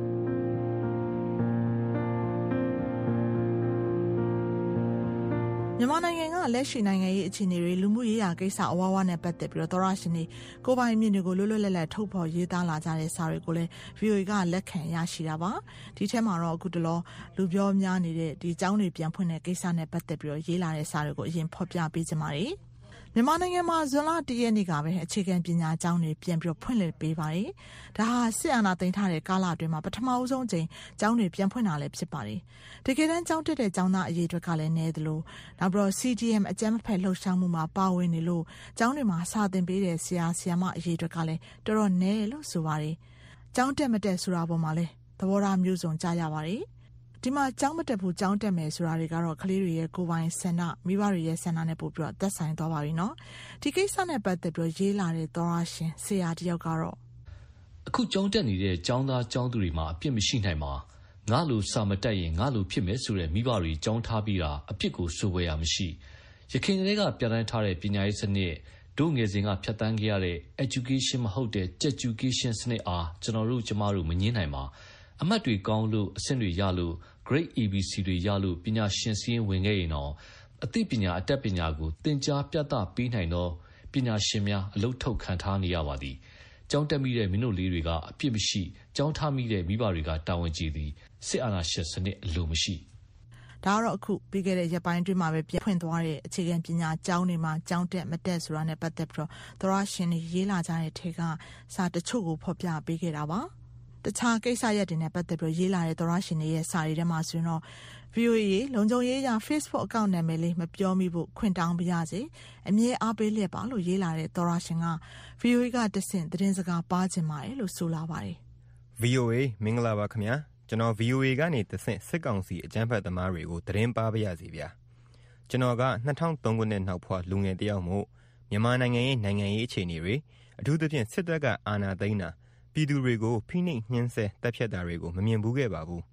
မြန်မာနိုင်ငံကလက်ရှိနိုင်ငံရေးအခြေအနေတွေလူမှုရေးရာကိစ္စအဝါးဝါးနဲ့ပတ်သက်ပြီးတော့သောရရှင်တွေကိုပိုင်အမြင်တွေကိုလွတ်လွတ်လပ်လပ်ထုတ်ဖော်ရေးသားလာကြတဲ့စာတွေကိုလည်း VOA ကလက်ခံရရှိတာပါဒီထဲမှာတော့အခုတလောလူပြောများနေတဲ့ဒီကျောင်းတွေပြန်ဖွင့်တဲ့ကိစ္စနဲ့ပတ်သက်ပြီးတော့ရေးလာတဲ့စာတွေကိုအရင်ဖော်ပြပေးကြပါမယ်မြန်မာနိုင်ငံမှာဇွန်လ1ရက်နေ့ကပဲအခြေခံပညာကျောင်းတွေပြန်ပြီးဖွင့်လှစ်ပေးပါတယ်။ဒါဟာစစ်အာဏာသိမ်းထားတဲ့ကာလအတွင်းမှာပထမအဆုံးချိန်ကျောင်းတွေပြန်ဖွင့်တာလည်းဖြစ်ပါတယ်။တကယ်တမ်းကျောင်းတက်တဲ့ကျောင်းသားအရေးအတွက်ကလည်းနည်းသလိုနောက်ပြီးတော့ CDM အကြမ်းမဖက်လှုပ်ရှားမှုမှာပါဝင်နေလို့ကျောင်းတွေမှာစာသင်ပေးတဲ့ဆရာဆရာမအရေးအတွက်ကလည်းတော်တော်နည်းလို့ဆိုပါတယ်။ကျောင်းတက်မတက်ဆိုတာပေါ်မှာလည်းသဘောထားမျိုးစုံကြားရပါတယ်။ဒီမှာကျောင်းမတက်ဘူးကျောင်းတက်မယ်ဆိုတာတွေကတော့ကလေးတွေရဲ့ကိုယ်ပိုင်ဆန္ဒမိဘတွေရဲ့ဆန္ဒနဲ့ပို့ပြီးတော့သက်ဆိုင်သွားပါပြီနော်ဒီကိစ္စနဲ့ပတ်သက်ပြီးရေးလာတဲ့သောရရှင်ဆရာတယောက်ကတော့အခုကျောင်းတက်နေတဲ့ကျောင်းသားကျောင်းသူတွေမှာအပြစ်မရှိနိုင်မှာငါလိုစာမတက်ရင်ငါလိုဖြစ်မယ်ဆိုတဲ့မိဘတွေကျောင်းထားပြီးတာအပြစ်ကိုဆိုဝဲရမရှိရခိုင်ကလေးကပြဋ္ဌာန်းထားတဲ့ပညာရေးစနစ်တို့ငယ်စဉ်ကဖြတ်တန်းခဲ့ရတဲ့ education မဟုတ်တဲ့ Jeducation စနစ်အားကျွန်တော်တို့ကျမတို့မငင်းနိုင်ပါအမှတ်တွေကောင်းလို့အဆင့်တွေရလို့ Grade ABC တွေရလို့ပညာရှင်စည်းဝင်ခဲ့ရင်တော့အသိပညာအတတ်ပညာကိုသင်ကြားပြသပေးနိုင်တော့ပညာရှင်များအလုပ်ထုတ်ခံထားနေရပါသည်ကျောင်းတက်မိတဲ့မင်းတို့လေးတွေကအပြစ်မရှိကျောင်းထားမိတဲ့မိဘတွေကတာဝန်ကြီးသည်စစ်အာဏာရှင်စနစ်အလိုမရှိဒါကတော့အခုပြီးခဲ့တဲ့ရက်ပိုင်းအတွင်းမှာပဲပြန်ဖွင့်သွားတဲ့အခြေခံပညာကျောင်းတွေမှာကျောင်းတက်မတက်ဆိုတာနဲ့ပတ်သက်ပြီးတော့သောရရှင်တွေရေးလာကြတဲ့ထဲကစာတချို့ကိုဖော်ပြပေးခဲ့တာပါတခြားကိစ္စရပ်တွေနဲ့ပတ်သက်ပြီးရေးလာတဲ့သောရရှင်တွေရဲ့စာတွေထဲမှာဆိုရင်တော့ VOA လုံခြုံရေးရ Facebook အကောင့်နာမည်လေးမပြောမိဖို့ခွင့်တောင်းပါရစေအမြဲအားပေးလျက်ပါလို့ရေးလာတဲ့သောရရှင်က VOA ကတဆင့်သတင်းစကားပါချင်ပါတယ်လို့ဆိုလာပါတယ် VOA မင်္ဂလာပါခင်ဗျာကျွန်တော် VOA ကနေတဆင့်စစ်ကောင်စီအကြမ်းဖက်သမားတွေကိုသတင်းပါရစေဗျာကျွန်တော်က2003ခုနှစ်နောက်ဖွာလူငယ်တယောက်မို့မြန်မာနိုင်ငံရဲ့နိုင်ငံရေးအခြေအနေတွေအထူးသဖြင့်စစ်တပ်ကအာဏာသိမ်းတာပြည်သူတွေကိုဖိနှိပ်ညှဉ်းဆဲတပ်ဖြတ်တာတွေကိုမမြင်ဘူးခဲ့ပါဘူး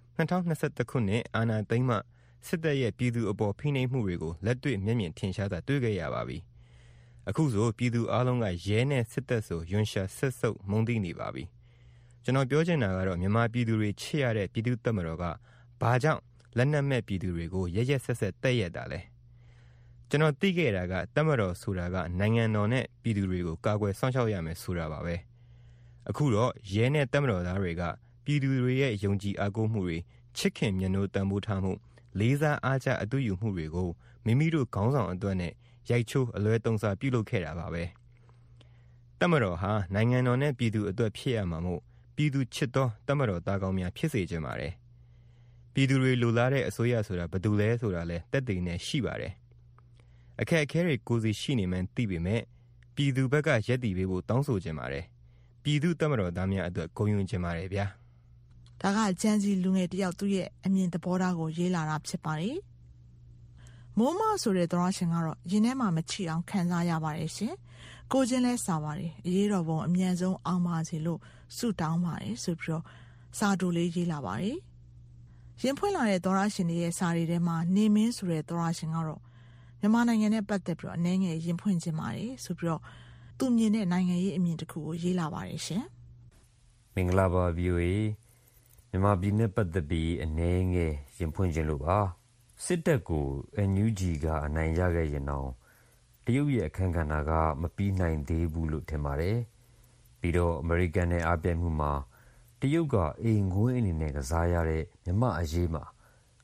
2021ခုနှစ်အာဏာသိမ်းမှစစ်တပ်ရဲ့ပြည်သူအပေါ်ဖိနှိပ်မှုတွေကိုလက်တွေ့မျက်မြင်ထင်ရှားစွာတွေ့ခဲ့ရပါပြီအခုဆိုပြည်သူအလုံးကရဲနဲ့စစ်တပ်ဆိုယွန်ရှာဆက်ဆုပ်မုန်းသိနေပါပြီကျွန်တော်ပြောချင်တာကတော့မြန်မာပြည်သူတွေချစ်ရတဲ့ပြည်သူတပ်မတော်ကဘာကြောင့်လက်နက်မဲ့ပြည်သူတွေကိုရက်ရက်ဆက်ဆက်တက်ရက်တာလဲကျွန်တော်သိခဲ့တာကတပ်မတော်ဆိုတာကနိုင်ငံတော်နဲ့ပြည်သူတွေကိုကာကွယ်စောင့်ရှောက်ရမယ်ဆိုတာပါပဲအခုတော့ရဲနဲ့တပ်မတော်သားတွေကပြည်သူတွေရဲ့ယုံကြည်အားကိုးမှုတွေချစ်ခင်မြတ်နိုးတန်ဖိုးထားမှုလေးစားအားကျအတူယူမှုတွေကိုမိမိတို့ခေါင်းဆောင်အတွက်နဲ့ရိုက်ချိုးအလွဲသုံးစားပြုလုပ်ခဲ့တာပါပဲတပ်မတော်ဟာနိုင်ငံတော်နဲ့ပြည်သူအတွက်ဖြစ်ရမှာမို့ပြည်သူချစ်သောတပ်မတော်သားကောင်းများဖြစ်စေချင်ပါတယ်ပြည်သူတွေလိုလားတဲ့အစိုးရဆိုတာဘယ်သူလဲဆိုတာလဲတက်တည်နေရှိပါတယ်အခက်အခဲတွေကိုစီရှိနေမှန်းသိပေမဲ့ပြည်သူဘက်ကရက်တည်ပေးဖို့တောင်းဆိုချင်ပါတယ်ပြည်သူတပ်မတော်သားများအတွက်ဂုဏ်ယူချင်ပါတယ်ဗျာဒါကဂျန်စီလူငယ်တယောက်သူ့ရဲ့အမြင်သဘောထားကိုရေးလာတာဖြစ်ပါတယ်မိုးမဆိုတဲ့သောရရှင်ကတော့ရင်းထဲမှာမချီအောင်ခံစားရပါတယ်ရှင်ကိုချင်းလဲစာပါတယ်အရေးတော်ပုံအမြန်ဆုံးအောင်ပါစေလို့ဆုတောင်းပါတယ်ဆိုပြီးတော့စာတူလေးရေးလာပါတယ်ရင်ဖွင့်လာတဲ့သောရရှင်ရဲ့စာတွေထဲမှာနေမင်းဆိုတဲ့သောရရှင်ကတော့မြန်မာနိုင်ငံနဲ့ပတ်သက်ပြီးတော့အနေငယ်ရင်ဖွင့်ခြင်းပါတယ်ဆိုပြီးတော့သူမြင်တဲ့နိုင်ငံရေးအမြင်တစ်ခုကိုရေးလာပါတယ်ရှင်မင်္ဂလာပါ VOA မြန်မာပြည်နဲ့ပတ်သက်ပြီးအနေငယ်ရင်ဖွင့်ခြင်းလို့ပါစစ်တပ်ကို NUG ကအနိုင်ရခဲ့ရင်တော့တရုတ်ရဲ့အခမ်းကဏ္ဍကမပြီးနိုင်သေးဘူးလို့ထင်ပါတယ်ပြီးတော့အမေရိကန်နဲ့အားပြိုင်မှုမှာတရုတ်ကအိမ်ငွေအနေနဲ့ကစားရတဲ့မြမအရေးမှာ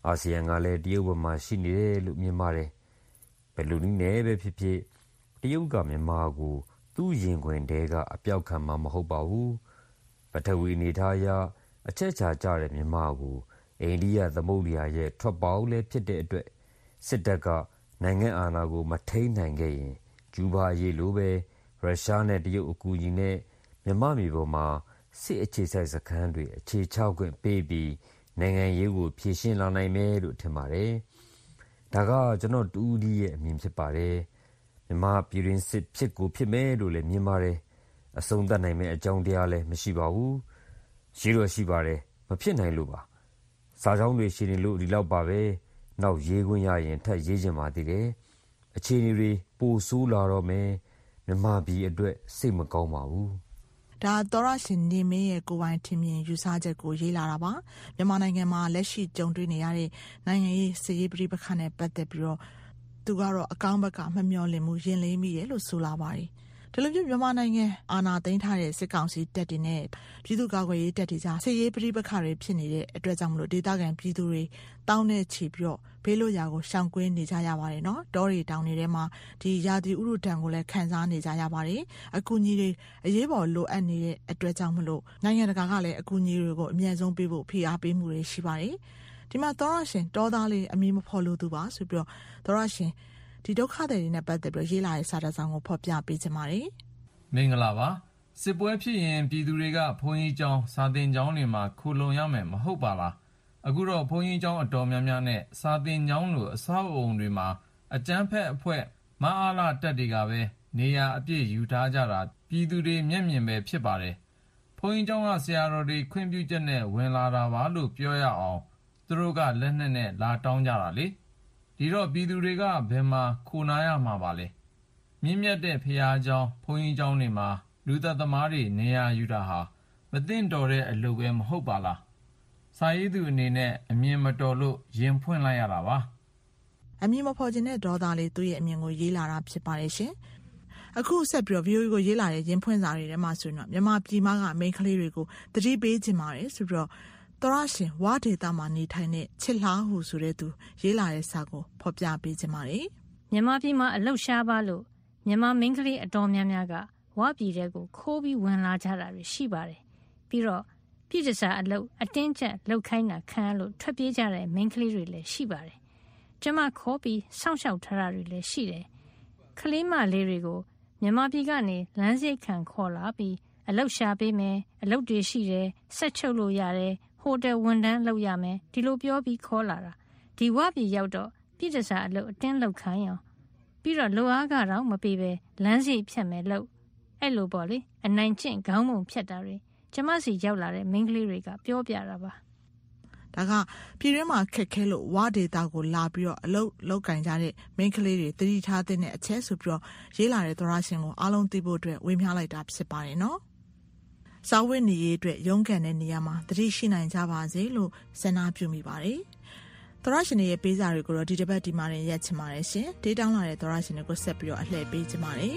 အာဆီယံကလည်းတရုတ်ဘက်မှာရှိနေတယ်လို့မြင်ပါတယ်ဘယ်လိုနည်းနဲ့ပဲဖြစ်ဖြစ်တရုတ်ကမြန်မာကိုသူ့ရင်ခွင်တဲကအပြောက်ခံမှာမဟုတ်ပါဘူးပထဝီအနေထားအရအချက်ချာကြတဲ့မြန်မာကိုအိန္ဒိယသမုဒ္ဒရာရဲ့ထွက်ပေါက်လည်းဖြစ်တဲ့အတွက်စစ်တပ်ကနိုင်ငံအာဏာကိုမထိန်းနိုင်ခဲ့ရင်ကျူးဘာရေးလိုပဲရုရှားနဲ့တရုတ်အကူအညီနဲ့မြန်မာပြည်ပေါ်မှာစစ်အခြေစိုက်စခန်းတွေအခြေချခွင့်ပေးပြီးနိုင်ငံရေးကိုဖြေရှင်းလာနိုင်မယ်လို့ထင်ပါတယ်ဒါကကျွန်တော်တူဒီရဲ့အမြင်ဖြစ်ပါတယ်မြန်မာပြည်တွင်းစစ်ဖြစ်ကိုဖြစ်မယ်လို့လည်းမြင်ပါတယ်အဆုံးသတ်နိုင်မယ့်အကြောင်းတရားလည်းမရှိပါဘူးရှိတော့ရှိပါတယ်မဖြစ်နိုင်လို့ပါစာကြောင်းတွေရှိနေလို့ဒီလောက်ပါပဲနောက်ရေးခွင့်ရရင်ထပ်ရေးချင်ပါသေးတယ်အခြေအနေတွေပိုဆိုးလာတော့မယ်မြန်မာပြည်အတွက်စိတ်မကောင်းပါဘူးဒါသောရရှင်နေမင်းရဲ့ကိုပိုင်ထင်မြင်ယူဆချက်ကိုရေးလာတာပါမြန်မာနိုင်ငံမှာလက်ရှိကြုံတွေ့နေရတဲ့နိုင်ငံရေးစစ်ရေးပဋိပက္ခနဲ့ပတ်သက်ပြီးတော့သူကတော့အကောင်းဘက်ကမမျှော်လင့်မှုရင်လေးမိတယ်လို့ဆိုလာပါတယ်ဒီလိုမျိုးမြန်မာနိုင်ငံအာဏာသိမ်းထားတဲ့စစ်ကောင်စီတပ်တွေနဲ့ပြည်သူ့ကာကွယ်ရေးတပ်တွေကြားစစ်ရေးပဋိပက္ခတွေဖြစ်နေတဲ့အတွက်ကြောင့်မလို့ဒေသခံပြည်သူတွေတောင်းနဲ့ချီပြီးတော့ဘေးလွတ်ရာကိုရှောင်ကွင်းနေကြရပါတယ်နော်တောတွေတောင်တွေထဲမှာဒီရာသီဥတုတံကိုလည်းခံစားနေကြရပါတယ်အကူအညီတွေအရေးပေါ်လိုအပ်နေတဲ့အတွက်ကြောင့်မလို့နိုင်ငံတကာကလည်းအကူအညီတွေကိုအမြန်ဆုံးပေးဖို့ဖိအားပေးမှုတွေရှိပါတယ်ဒီမှာသောရရှင်တောသားလေးအမည်မဖော်လို့သူပါဆိုပြီးတော့သောရရှင်ဒီဒုက္ခတွေနဲ့ပတ်သက်ပြီးရေးလာတဲ့စာတစောင်ကိုဖော်ပြပေးချင်ပါတယ်မင်္ဂလာပါစစ်ပွဲဖြစ်ရင်ပြည်သူတွေကဘုန်းကြီးကျောင်းစာသင်ကျောင်းတွေမှာခိုလုံရမယ်မဟုတ်ပါလားအခုတော့ဘုန်းကြီးကျောင်းအတော်များများနဲ့စာသင်ကျောင်းလိုအဆောက်အုံတွေမှာအကြမ်းဖက်အဖွဲ့မအားလာတက်တွေကပဲနေရာအပြည့်ယူထားကြတာပြည်သူတွေမျက်မြင်ပဲဖြစ်ပါတယ်ဘုန်းကြီးကျောင်းကဆရာတော်တွေခွင့်ပြုချက်နဲ့ဝင်လာတာပါလို့ပြောရအောင်သူတို့ကလက်နက်နဲ့လာတောင်းကြတာလေဒီတော့ပြည်သူတွေကဘယ်မှာခိုနာရမှာပါလဲမြင့်မြတ်တဲ့ဖရာကျောင်းဘုန်းကြီးကျောင်းတွေမှာလူသက်သမားတွေနေရာယူတာဟာမသင့်တော်တဲ့အလုပ်ပဲမဟုတ်ပါလားစာရေးသူအနေနဲ့အမြင်မတော်လို့ရင်ဖွင့်လိုက်ရတာပါအမြင်မဖော်ခြင်းတဲ့ဒေါသလေးသူ့ရဲ့အမြင်ကိုရေးလာတာဖြစ်ပါတယ်ရှင်အခုဆက်ပြီးတော့ VOE ကိုရေးလာတဲ့ရင်ဖွင့်စာတွေထဲမှာဆိုရင်တော့မြန်မာပြည်မကမိန်းကလေးတွေကိုတတိပေးခြင်းပါတယ်ဆိုပြီးတော့သောရရှင်ဝါဒေတာမှာနေထိုင်တဲ့ချစ်လှဟူဆိုတဲ့သူရေးလာတဲ့စာကိုဖော်ပြပေးခြင်းပါတယ်မြန်မာပြည်မှာအလှရှားပါလို့မြန်မာမိန်းကလေးအတော်များများကဝါပြည်တဲ့ကိုခိုးပြီးဝင်လာကြတာတွေရှိပါတယ်ပြီးတော့ပြည်တစားအလုပ်အတင်းကျပ်လုပ်ခိုင်းတာခံရလို့ထွက်ပြေးကြတဲ့မိန်းကလေးတွေလည်းရှိပါတယ်ကျမခေါ်ပြီးစောင့်ရှောက်ထားတာတွေလည်းရှိတယ်ကလေးမလေးတွေကိုမြန်မာပြည်ကနေလမ်းစိတ်ခံခေါ်လာပြီးအလုပ်ရှာပေးမယ်အလုပ်တွေရှိတယ်ဆက်ချုပ်လို့ရတယ်ဟိုတယ်ဝန်ထမ်းလုပ်ရမယ်ဒီလိုပြောပြီးခေါ်လာတာဒီဝပြည်ရောက်တော့ပြည်တစားအလုပ်အတင်းလုပ်ခိုင်းရောပြီးတော့လိုအားကတော့မပေးပဲလမ်းစိဖြတ်မယ်လို့အဲ့လိုပေါ့လေအနိုင်ကျင့်ခေါင်းပုံဖြတ်တာတွေကျမစီရောက်လာတဲ့မိန်းကလေးတွေကပြောပြတာပါဒါကပြည်တွင်းမှာခက်ခဲလို့ဝါဒေတာကိုလာပြီးတော့အလုပ်လုပ်ကင်ကြတဲ့မိန်းကလေးတွေတတိထားတဲ့အချက်ဆိုပြီးတော့ရေးလာတဲ့သောရရှင်ကိုအားလုံးသိဖို့အတွက်ဝေမျှလိုက်တာဖြစ်ပါတယ်နော်စာဝတ်နေရေးအတွက်ရုန်းကန်တဲ့နေရာမှာတတိရှိနိုင်ကြပါစေလို့ဆန္ဒပြုမိပါတယ်သောရရှင်ရဲ့ပေးစာတွေကိုတော့ဒီတစ်ပတ်ဒီမှာရက်ချင်ပါတယ်ရှင်ဒေးတောင်းလာတဲ့သောရရှင်တွေကိုဆက်ပြီးတော့အလှည့်ပေးချင်ပါတယ်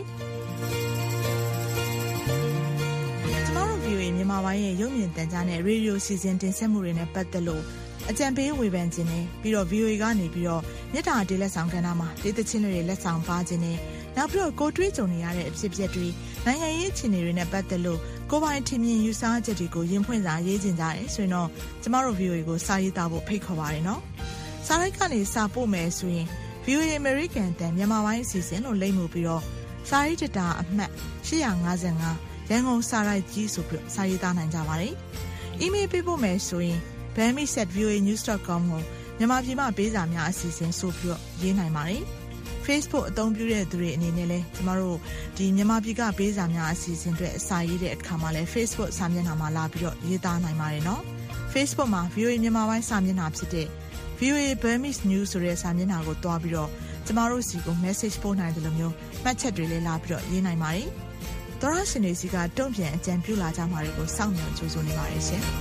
မြန်မာပိုင်းရဲ့ရုပ်မြင်သံကြားနဲ့ရေဒီယိုစီစဉ်တင်ဆက်မှုတွေနဲ့ပတ်သက်လို့အကြံပေးဝေဖန်ခြင်းနဲ့ပြီးတော့ VOA ကနေပြီးတော့မြစ်တာတေးလက်ဆောင်ကဏ္ဍမှာဒေသချင်းတွေလက်ဆောင်ပါခြင်းနဲ့နောက်ပြီးတော့ကိုတွေးကြုံနေရတဲ့အဖြစ်အပျက်တွေနိုင်ငံရေးအခြေအနေတွေနဲ့ပတ်သက်လို့ကိုပိုင်ထင်မြင်ယူဆချက်တွေကိုရင်ဖွင့်စာရေးခြင်းကြတယ်ဆိုရင်တော့ကျမတို့ VOA ကိုစာရေးသားဖို့ဖိတ်ခေါ်ပါရနော်စာရိုက်ကနေစာပို့မယ်ဆိုရင် VOA American တန်မြန်မာပိုင်းအစီအစဉ်လို့လိမ့်မှုပြီးတော့စာရေးတတာအမှတ်855ရန်ကုန်စာရိုက်ကြီးဆိုပြီးစာရေးသားနိုင်ကြပါတယ်။ email ပေးဖို့မယ်ဆိုရင် bami@voanews.com ကိုမြန်မာပြည်မှာပေးစာများအစီအစဉ်ဆိုပြီးရေးနိုင်ပါတယ်။ Facebook အသုံးပြုတဲ့သူတွေအနေနဲ့လည်းကျမတို့ဒီမြန်မာပြည်ကပေးစာများအစီအစဉ်တွေအစာရေးတဲ့အခါမှာလည်း Facebook စာမျက်နှာမှာလာပြီးတော့ရေးသားနိုင်ပါတယ်နော်။ Facebook မှာ VOA မြန်မာပိုင်းစာမျက်နှာဖြစ်တဲ့ VOA Burmese News ဆိုတဲ့စာမျက်နှာကိုတွားပြီးတော့ကျမတို့စီကို message ပို့နိုင်တယ်လို့မျိုးမှတ်ချက်တွေလည်းလာပြီးတော့ရေးနိုင်ပါတယ်။သောရရှင်တွေစီကတုံ့ပြန်အကြံပြုလာကြမှာတွေကိုစောင့်မျှော်ကြိုးစိုးနေပါတယ်ရှင်။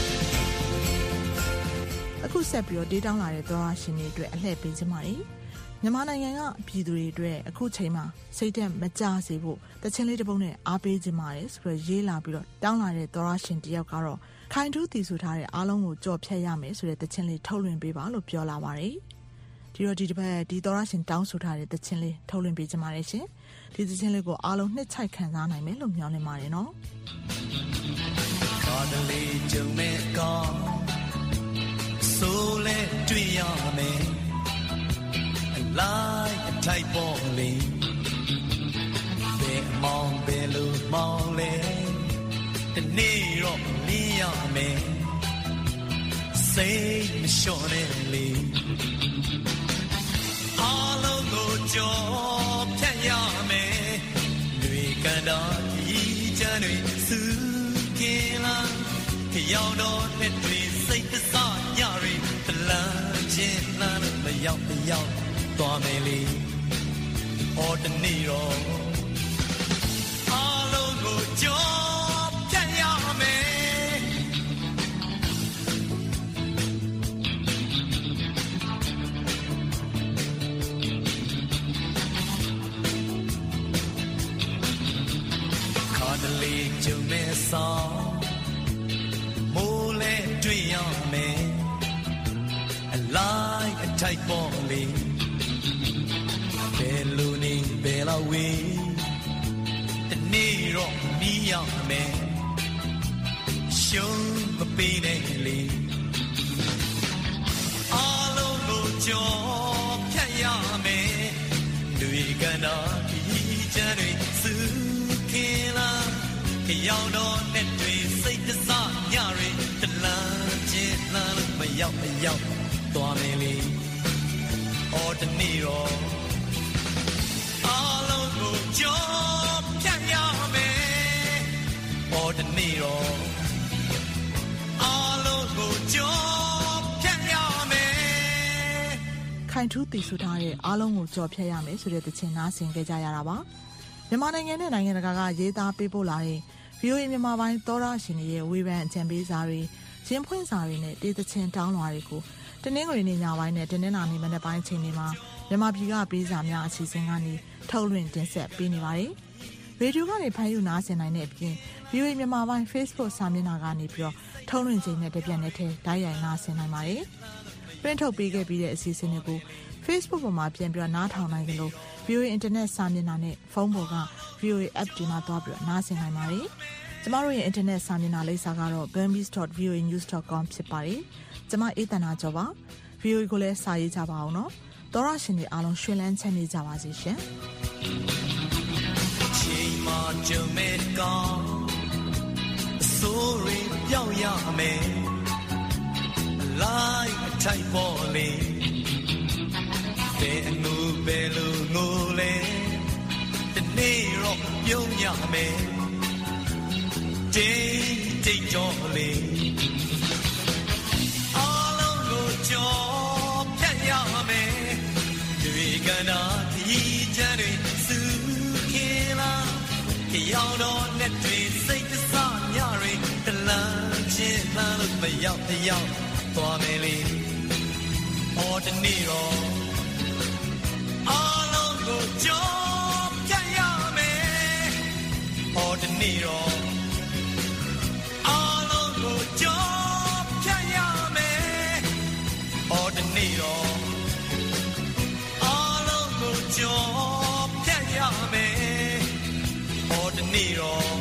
အခုဆက်ပြီးတော့ဒေးတောင်းလာတဲ့သောရရှင်တွေအတွက်အလှည့်ပေးချင်ပါတယ်။မြန်မာနိုင်ငံကပြည်သူတွေအတွက်အခုချိန်မှာစိတ်သက်မကြစေဖို့တခြင်းလေးတစ်ပုဒ်နဲ့အားပေးခြင်းပါတယ်ဆိုပြီးရေးလာပြီးတော့တောင်းလာတဲ့သောရရှင်တယောက်ကတော့ခိုင်ထူးတည်ဆူထားတဲ့အားလုံးကိုကြော်ဖြတ်ရမယ်ဆိုတဲ့တခြင်းလေးထုတ်လွှင့်ပေးပါလို့ပြောလာပါတယ်ဒီတော့ဒီတစ်ပတ်ဒီသောရရှင်တောင်းဆိုထားတဲ့တခြင်းလေးထုတ်လွှင့်ပေးခြင်းပါတယ်ရှင်ဒီတခြင်းလေးကိုအားလုံးနှစ်ချိုက်ခံစားနိုင်မယ်လို့မျှော်လင့်ပါတယ်နော်ကားတလေးကြုံမဲ့ကောင်းဆိုလဲတွေ့ရမယ်like a type of lean be mong be lu mong le the need of me ya me say me shone le all go jo phat ya me lwi kan da yi chan lwi su kin la yaw do net lwi sai ta sa ya ri tla chin la ma yaw ma yawသွားမယ်လေအော်တနေ့တော့အားလုံးကိုကြောဖြတ်ရမယ်ခါတလေကြုံမဲ့ဆောင်မိုးလဲတွေ့ရမယ် I like a type of lean Beluni Belawi the Nero Mia man show the Benelli all over job Kayame Luigana Jari Sukila Kayon on Netri say the sun Yari the lunch in Mayao Tomeli or the Nero job can ya me or the nero all go job can ya me ခိုင်ထူးတည်ဆူထားတဲ့အားလုံးကိုကြော်ဖြတ်ရမယ်ဆိုတဲ့တခြင်းနားဆင်ကြကြရတာပါမြန်မာနိုင်ငံနဲ့နိုင်ငံတကာကရေးသားပေးပို့လာတဲ့ VOA မြန်မာပိုင်းသောရရှင်တွေရဲ့ဝေဖန်အကြံပေးစာတွေရင်းဖွင့်စာတွေနဲ့တေးသခြင်းတောင်းလွှာတွေကိုတနင်္ဂနွေနေ့ညပိုင်းနဲ့တနင်္လာနေ့မနက်ပိုင်းချိန်တွေမှာမြန်မာပြည်ကပေးစာများအစီအစဉ်ကနေထုတ်လွှင့်တင်ဆက်ပေးနေပါတယ်။ရေဒီယိုကနေဖန်ယူနားဆင်နိုင်တဲ့အပြင် VOA မြန်မာပိုင်း Facebook စာမျက်နှာကနေပြီးတော့ထုတ်လွှင့်ချိန်နဲ့တပြက်နဲ့တည်းဓာတ်ရိုက်နားဆင်နိုင်ပါတယ်။print ထုတ်ပေးခဲ့ပြီးတဲ့အစီအစဉ်တွေကို Facebook ပေါ်မှာပြန်ပြီးတော့နားထောင်နိုင်ကြလို့ VOA Internet စာမျက်နှာနဲ့ဖုန်းပေါ်က VOA App ဒီမှာသွားပြီးတော့နားဆင်နိုင်ပါတယ်။ကျမတို့ရဲ့ Internet စာမျက်နှာလိပ်စာကတော့ burmese.voanews.com ဖြစ်ပါတယ်။ကျမအေးတနာကျော်ပါ။ VOA ကိုလည်းစာရေးကြပါအောင်နော်။သောရရှင်တွေအားလုံးရွှင်လန်းချမ်းမြေ့ကြပါစေရှင်။ချိန်မှာကြုံမဲ့ကောင်းအစိုးရပြောင်းရမယ် like a type of lean ဘယ်အမှုပဲလို့ငိုလဲဒီနေ့တော့ပြုံးရမယ်တိတ်ကြောလေးအားလုံးကိုကြောဖြတ်ရမယ်ဒီကနာဒီချမ်းတွေစုခင်လာကြောင်တော့နဲ့တွေစိတ်တဆညတွေတလန်းချင်းလာလို့မရောက်တယောက်သွားမယ်လေအော်တနေ့တော့အားလုံးကိုကြောဖြတ်ရမယ်အော်တနေ့တော့အားလုံးကိုကြောဖြတ်ရမယ်အော်တနေ့တော့အားလုံးကိုကြောဖြတ်ရမယ်အော်တနေ့တော့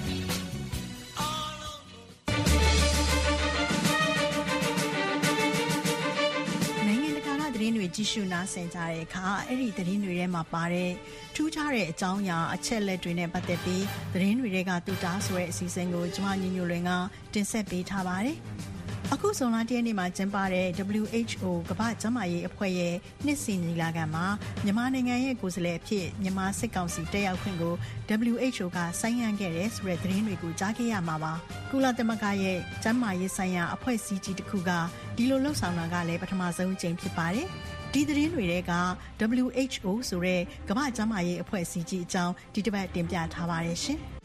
သတင်းတွေကြည့်ရှုနားဆင်ကြတဲ့အခါအဲ့ဒီသတင်းတွေထဲမှာပါတဲ့ထူးခြားတဲ့အကြောင်းအရာအချက်လက်တွေနဲ့ပတ်သက်ပြီးသတင်းတွေကတူတာဆိုတဲ့အစီအစဉ်ကိုကျွန်မညညလွင်ကတင်ဆက်ပေးထားပါတယ်။အခုဇွန်လ1ရက်နေ့မှာကျင်းပတဲ့ WHO ကမ္ဘာ့ကျန်းမာရေးအဖွဲ့ရဲ့နှစ်စဉ်ညီလာခံမှာမြန်မာနိုင်ငံရဲ့ကိုယ်စားလှယ်အဖြစ်မြန်မာစစ်ကောင်စီတက်ရောက်ခွင့်ကို WHO ကဆိုင်းငံ့ခဲ့တဲ့ဆိုတဲ့သတင်းတွေကိုကြားခဲ့ရမှာပါ။ကုလသမဂ္ဂရဲ့ကျန်းမာရေးဆိုင်ရာအဖွဲ့အစည်းကြီးတစ်ခုကဒီလိုလှုပ်ဆောင်တာကလည်းပထမဆုံးအကြိမ်ဖြစ်ပါတယ်။ဒီသတင်းတွေက WHO ဆိုတဲ့ကမ္ဘာ့ကျန်းမာရေးအဖွဲ့အစည်းကြီးအကြောင်းဒီတစ်ပတ်တင်ပြထားပါတယ်ရှင်။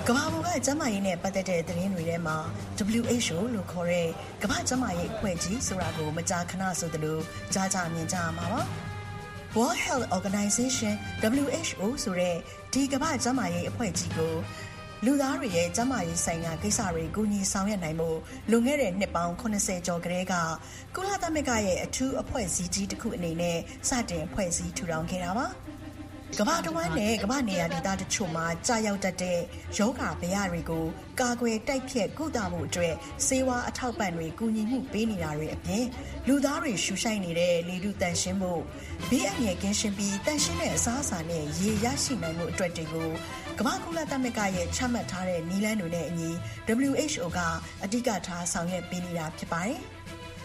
ကမ္ဘာပေါ်ကကျန်းမာရေးနဲ့ပတ်သက်တဲ့သတင်းတွေထဲမှာ WHO လို့ခေါ်တဲ့ကမ္ဘာ့ကျန်းမာရေးအဖွဲ့ကြီးဆိုတာကိုမကြာခဏဆိုသလိုကြားကြမြင်ကြရမှာပါ။ World Health Organization WHO ဆိုတဲ့ဒီကမ္ဘာ့ကျန်းမာရေးအဖွဲ့ကြီးကိုလူသားတွေရဲ့ကျန်းမာရေးဆိုင်ရာကိစ္စတွေကူညီဆောင်ရွက်နိုင်မှုလွန်ခဲ့တဲ့နှစ်ပေါင်း80ကျော်ကတည်းကကုလသမဂ္ဂရဲ့အထူးအဖွဲ့အစည်းကြီးတစ်ခုအနေနဲ့စတင်အဖွဲ့အစည်းထူထောင်ခဲ့တာပါ။ကမ္ဘာတစ်ဝန်းနဲ့ကမ္ဘာနေရာဒေသတချို့မှာကြာရောက်တတ်တဲ့ယောဂဗျာတွေကိုကာကွယ်တိုက်ဖျက်ကုသမှုအတွက်ဆေးဝါးအထောက်ပံ့တွေကူညီမှုပေးနေတာတွေအပြင်လူသားတွေရှူရှိုက်နေတဲ့လေထုတန့်ရှင်းမှုဘေးအန္တရာယ်ကင်းရှင်းပြီးတန့်ရှင်းတဲ့အစားအစာနဲ့ရေရရှိနိုင်မှုအတွက်တွေကိုကမ္ဘာကုလသမဂ္ဂရဲ့ချမှတ်ထားတဲ့နည်းလမ်းတွေနဲ့အညီ WHO ကအဓိကထားဆောင်ရွက်ပေးနေတာဖြစ်ပါတယ်။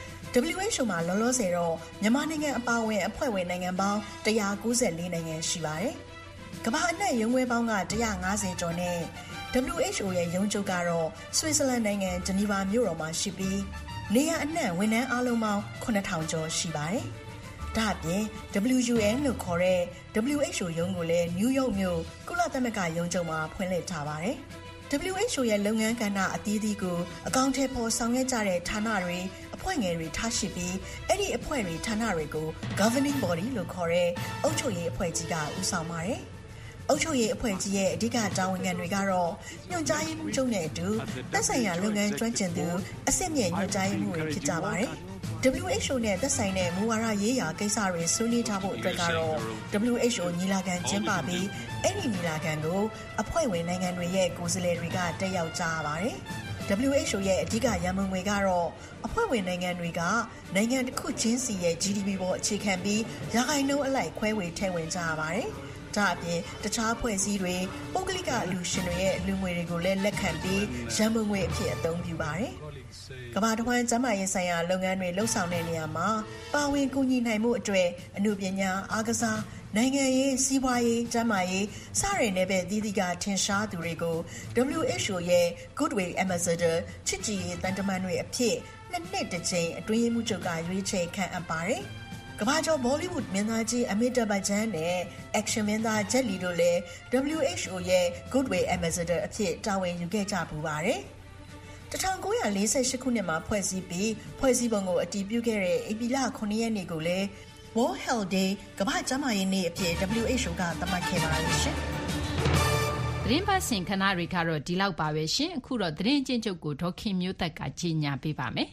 WHO မှာလောလောဆယ်တော့မြန်မာနိုင်ငံအပါအဝင်အဖွဲ့ဝင်နိုင်ငံပေါင်း194နိုင်ငံရှိပါတယ်။ကမ္ဘာအနှံ့ရုံးခွဲပေါင်းက150ကျော်နဲ့ WHO ရဲ့ရုံးချုပ်ကတော့ဆွစ်ဇာလန်နိုင်ငံဂျနီဗာမြို့တော်မှာရှိပြီးနေရာအနှံ့ဝန်ထမ်းအားလုံးပေါင်း9000ကျော်ရှိပါတယ်။ဒါ့အပြင် WUN လို့ခေါ်တဲ့ WHO ရုံးကိုလည်းနယူးယောက်မြို့ကုလသမဂ္ဂရုံးချုပ်မှာဖွင့်လှစ်ထားပါတယ်။ WHO ရဲ့လုပ်ငန်းကဏ္ဍအသီးသီးကိုအကောင့်ထဲပေါ်ဆောင်ရွက်ကြတဲ့ဌာနတွေအဖွဲ့ငယ်တွေထားရှိပြီးအဲ့ဒီအဖွဲ့တွေဌာနတွေကို governing body လို့ခေါ်တဲ့အုပ်ချုပ်ရေးအဖွဲ့ကြီးကဦးဆောင်ပါတယ်။အုပ်ချုပ်ရေးအဖွဲ့ကြီးရဲ့အဓိကတာဝန်ခံတွေကတော့ညွှန်ကြားရေးမှူးချုပ်နဲ့အတူသက်ဆိုင်ရာလုပ်ငန်းကျွမ်းကျင်သူအဆင့်မြင့်ညွှန်ကြားရေးမှူးတွေဖြစ်ကြပါတယ်။ WHO နဲ့သက်ဆိုင်တဲ့မူဝါဒရေးရာကိစ္စတွေဆွေးနွေးထားဖို့အတွက်ကတော့ WHO ညီလာခံကျင်းပပြီးအဲ့ဒီညီလာခံကိုအဖွဲ့ဝင်နိုင်ငံတွေရဲ့ကိုယ်စားလှယ်တွေကတက်ရောက်ကြရပါတယ်။ WHO ရဲ့အဓိကရန်ပုံငွေကတော့အဖွဲ့ဝင်နိုင်ငံတွေကနိုင်ငံတစ်ခုချင်းစီရဲ့ GDP ပေါ်အခြေခံပြီးရာခိုင်နှုန်းအလိုက်ခွဲဝေထည့်ဝင်ကြရပါတယ်။ဒါအပြင်တခြားဖွဲ့စည်းတွေပုဂ္ဂလိကအလှူရှင်တွေရဲ့အလှူငွေတွေကိုလည်းလက်ခံပြီးရန်ပုံငွေအဖြစ်အသုံးပြုပါတယ်။ကမ္ဘာတစ်ဝန်းကျန်းမာရေးဆိုင်ရာလုပ်ငန်းတွေလှုပ်ဆောင်တဲ့နေရာမှာပါဝင်ကူညီနိုင်မှုအတွက်အမှုပညာအားကစားနိုင်ငံရေးစီးပွားရေးကျန်းမာရေးစတဲ့နယ်ပယ်သီးသီးကထင်ရှားသူတွေကို WHO ရဲ့ Goodwill Ambassador ချစ်ကြည်ရေးတန်တမန်တွေအဖြစ်နှစ်တစ်ကြိမ်အတွင်းရေးမှူးချုပ်ကရွေးချယ်ခန့်အပ်ပါတယ်။ကမ္ဘာကျော် Bollywood မင်းသားကြီး Amitabh Bachchan နဲ့ Action မင်းသား Jet Li တို့လည်း WHO ရဲ့ Goodwill Ambassador အဖြစ်တာဝန်ယူခဲ့ကြပူပါတယ်။1948ခုနှစ်မှာဖွဲ့စည်းပြီးဖွဲ့စည်းပုံကိုအတည်ပြုခဲ့တဲ့ဧပြီလ9ရက်နေ့ကိုလည်း World Health Day ကမ္ဘာ့ကျန်းမာရေးနေ့အဖြစ် WHO ကသတ်မှတ်ခဲ့ပါတယ်ရှင်။သတင်းပတ်စင်ခဏတွေကတော့ဒီလောက်ပါပဲရှင်။အခုတော့သတင်းချင်းချုပ်ကိုဒေါခင်မျိုးသက်ကကြီးညာပေးပါမယ်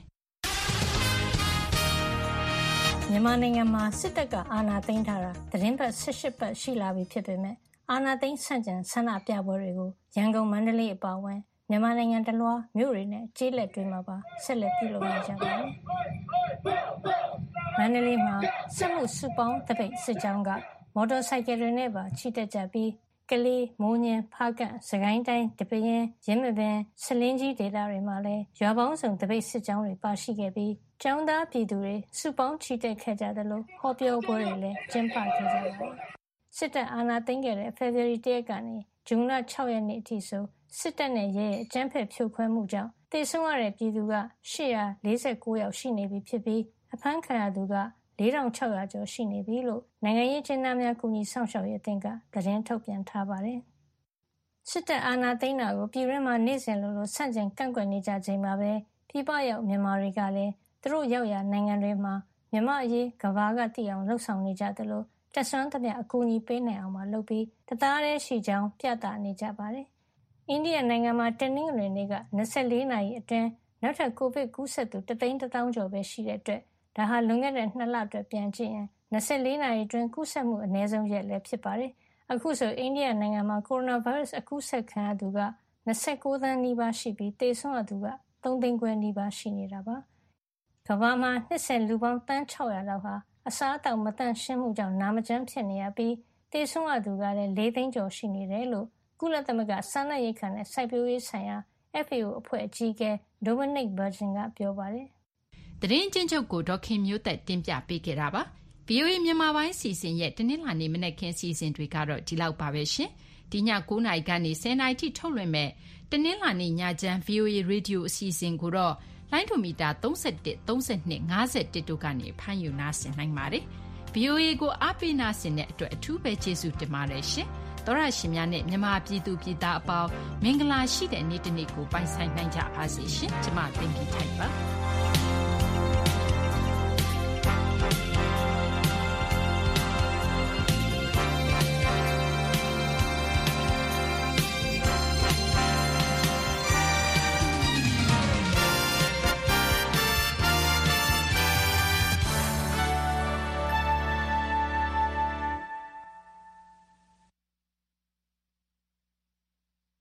။မြန်မာနိုင်ငံမှာစစ်တပ်ကအာဏာသိမ်းထားတာသတင်းပတ်18ပတ်ရှိလာပြီဖြစ်ပေမဲ့အာဏာသိမ်းဆန့်ကျင်ဆန္ဒပြပွဲတွေကိုရန်ကုန်မန္တလေးအပါအဝင်မြန်မာနိုင်ငံတလွှားမြို့တွေနဲ့ကျေးလက်တွေမှာပါဆက်လက်ပြုလုပ်နေကြပါတယ်။မန္တလေးမှာစစ်မှုစုပေါင်းတပိတ်စစ်ကြောင်းကမော်တော်ဆိုင်ကယ်တွေနဲ့ပါချီတက်ကြပြီးကလေးမိုးညင်းဖားကန့်စကိုင်းတိုင်းတပင်းရင်းမပင်ဆလင်းကြီးဒေသတွေမှာလည်းရွာပေါင်းစုံတပိတ်စစ်ကြောင်းတွေပါရှိခဲ့ပြီးကျောင်းသားပြည်သူတွေစုပေါင်းချီတက်ခဲ့ကြတယ်လို့ဟောပြောပွဲတွေလည်းကျင်းပခဲ့ကြပါတယ်။စစ်တပ်အာဏာသိမ်းခဲ့တဲ့ဖေဖော်ဝါရီလ 1 ရက်ကနေဇွန်လ 6 ရက်နေ့အထိဆိုစစ်တပ်နဲ့ရဲရဲ့အကြမ်းဖက်ဖြိုခွဲမှုကြောင့်သေဆုံးရတဲ့ပြည်သူက849ယောက်ရှိနေပြီဖြစ်ပြီးအဖမ်းခံရသူက4600ကျော်ရှိနေပြီလို့နိုင်ငံရေးကျင်းသားများကူညီဆောင်ရှောက်ရေးအသင်းကသတင်းထုတ်ပြန်ထားပါတယ်။စစ်တပ်အာဏာသိမ်းတာကိုပြည်တွင်းမှာနေ့စဉ်လိုဆန့်ကျင်ကန့်ကွက်နေကြချိန်မှာပဲပြည်ပရောက်မြန်မာတွေကလည်းသူတို့ရောက်ရာနိုင်ငံတွေမှာမြန်မာအရေးကမ္ဘာကသိအောင်လှုပ်ဆောင်နေကြတယ်လို့တက်ဆွမ်းသမျှအကူအညီပေးနိုင်အောင်မလုပ်ပြီးတသားတည်းရှိကြောင်းပြသနေကြပါတယ်။အိန္ဒိယနိုင်ငံမှာတနင်္ဂနွေနေ့က24နာရီအတွင်းနောက်ထပ်ကိုဗစ်ကူးစက်သူ1,10,000 ကျော်ပဲရှိတဲ့အတွက်ဒါဟာလွန်ခဲ့တဲ့2လအတွက်ပြန်ကြည့်ရင်24နာရီအတွင်းကူးစက်မှုအနည်းဆုံးရက်လည်းဖြစ်ပါတယ်။အခုဆိုအိန္ဒိယနိုင်ငံမှာကိုရိုနာဗိုင်းရပ်စ်အကူးစက်ခံရသူက29သန်းနီးပါးရှိပြီးသေဆုံးရသူက3သိန်းခွဲနီးပါးရှိနေတာပါ။ကမ္ဘာမှာနှစ်စဉ်လူပေါင်းတန်း600လောက်ဟာအစားအသောက်မသန့်ရှင်းမှုကြောင့်နာမကျန်းဖြစ်နေရပြီးသေဆုံးရသူကလည်း4သိန်းကျော်ရှိနေတယ်လို့ကုလသမဂ္ဂစားနပ်ရိက္ခာနဲ့စိုက်ပျိုးရေးဆိုင်ရာ FAO အဖွဲ့အကြီးအကဲ Dominic Burgeon ကပြောပါတယ်။သတင်းချင်းချုပ်ကိုဒေါခင်မျိုးသက်တင်ပြပေးခဲ့တာပါ။ VOA မြန်မာပိုင်းစီစဉ်ရဲ့တနင်္လာနေ့မနက်ခင်းစီစဉ်တွေကတော့ဒီလောက်ပါပဲရှင်။ဒီည9နာရီကနေ10နာရီထိထုတ်လွှင့်မဲ့တနင်္လာနေ့ညချမ်း VOA Radio အစီအစဉ်ကိုတော့လိုင်းဒိုမီတာ31 32 51တို့ကနေဖမ်းယူနားဆင်နိုင်ပါတယ်။ VOA ကိုအားပေးနားဆင်တဲ့အတွက်အထူးပဲကျေးဇူးတင်ပါတယ်ရှင်။သောရရှင်များနဲ့မြန်မာပြည်သူပြည်သားအပေါင်းမင်္ဂလာရှိတဲ့နေ့တစ်နေ့ကိုပိုင်ဆိုင်နိုင်ကြပါစေရှင်ကျမသိင်္ဂီထိုက်ပါ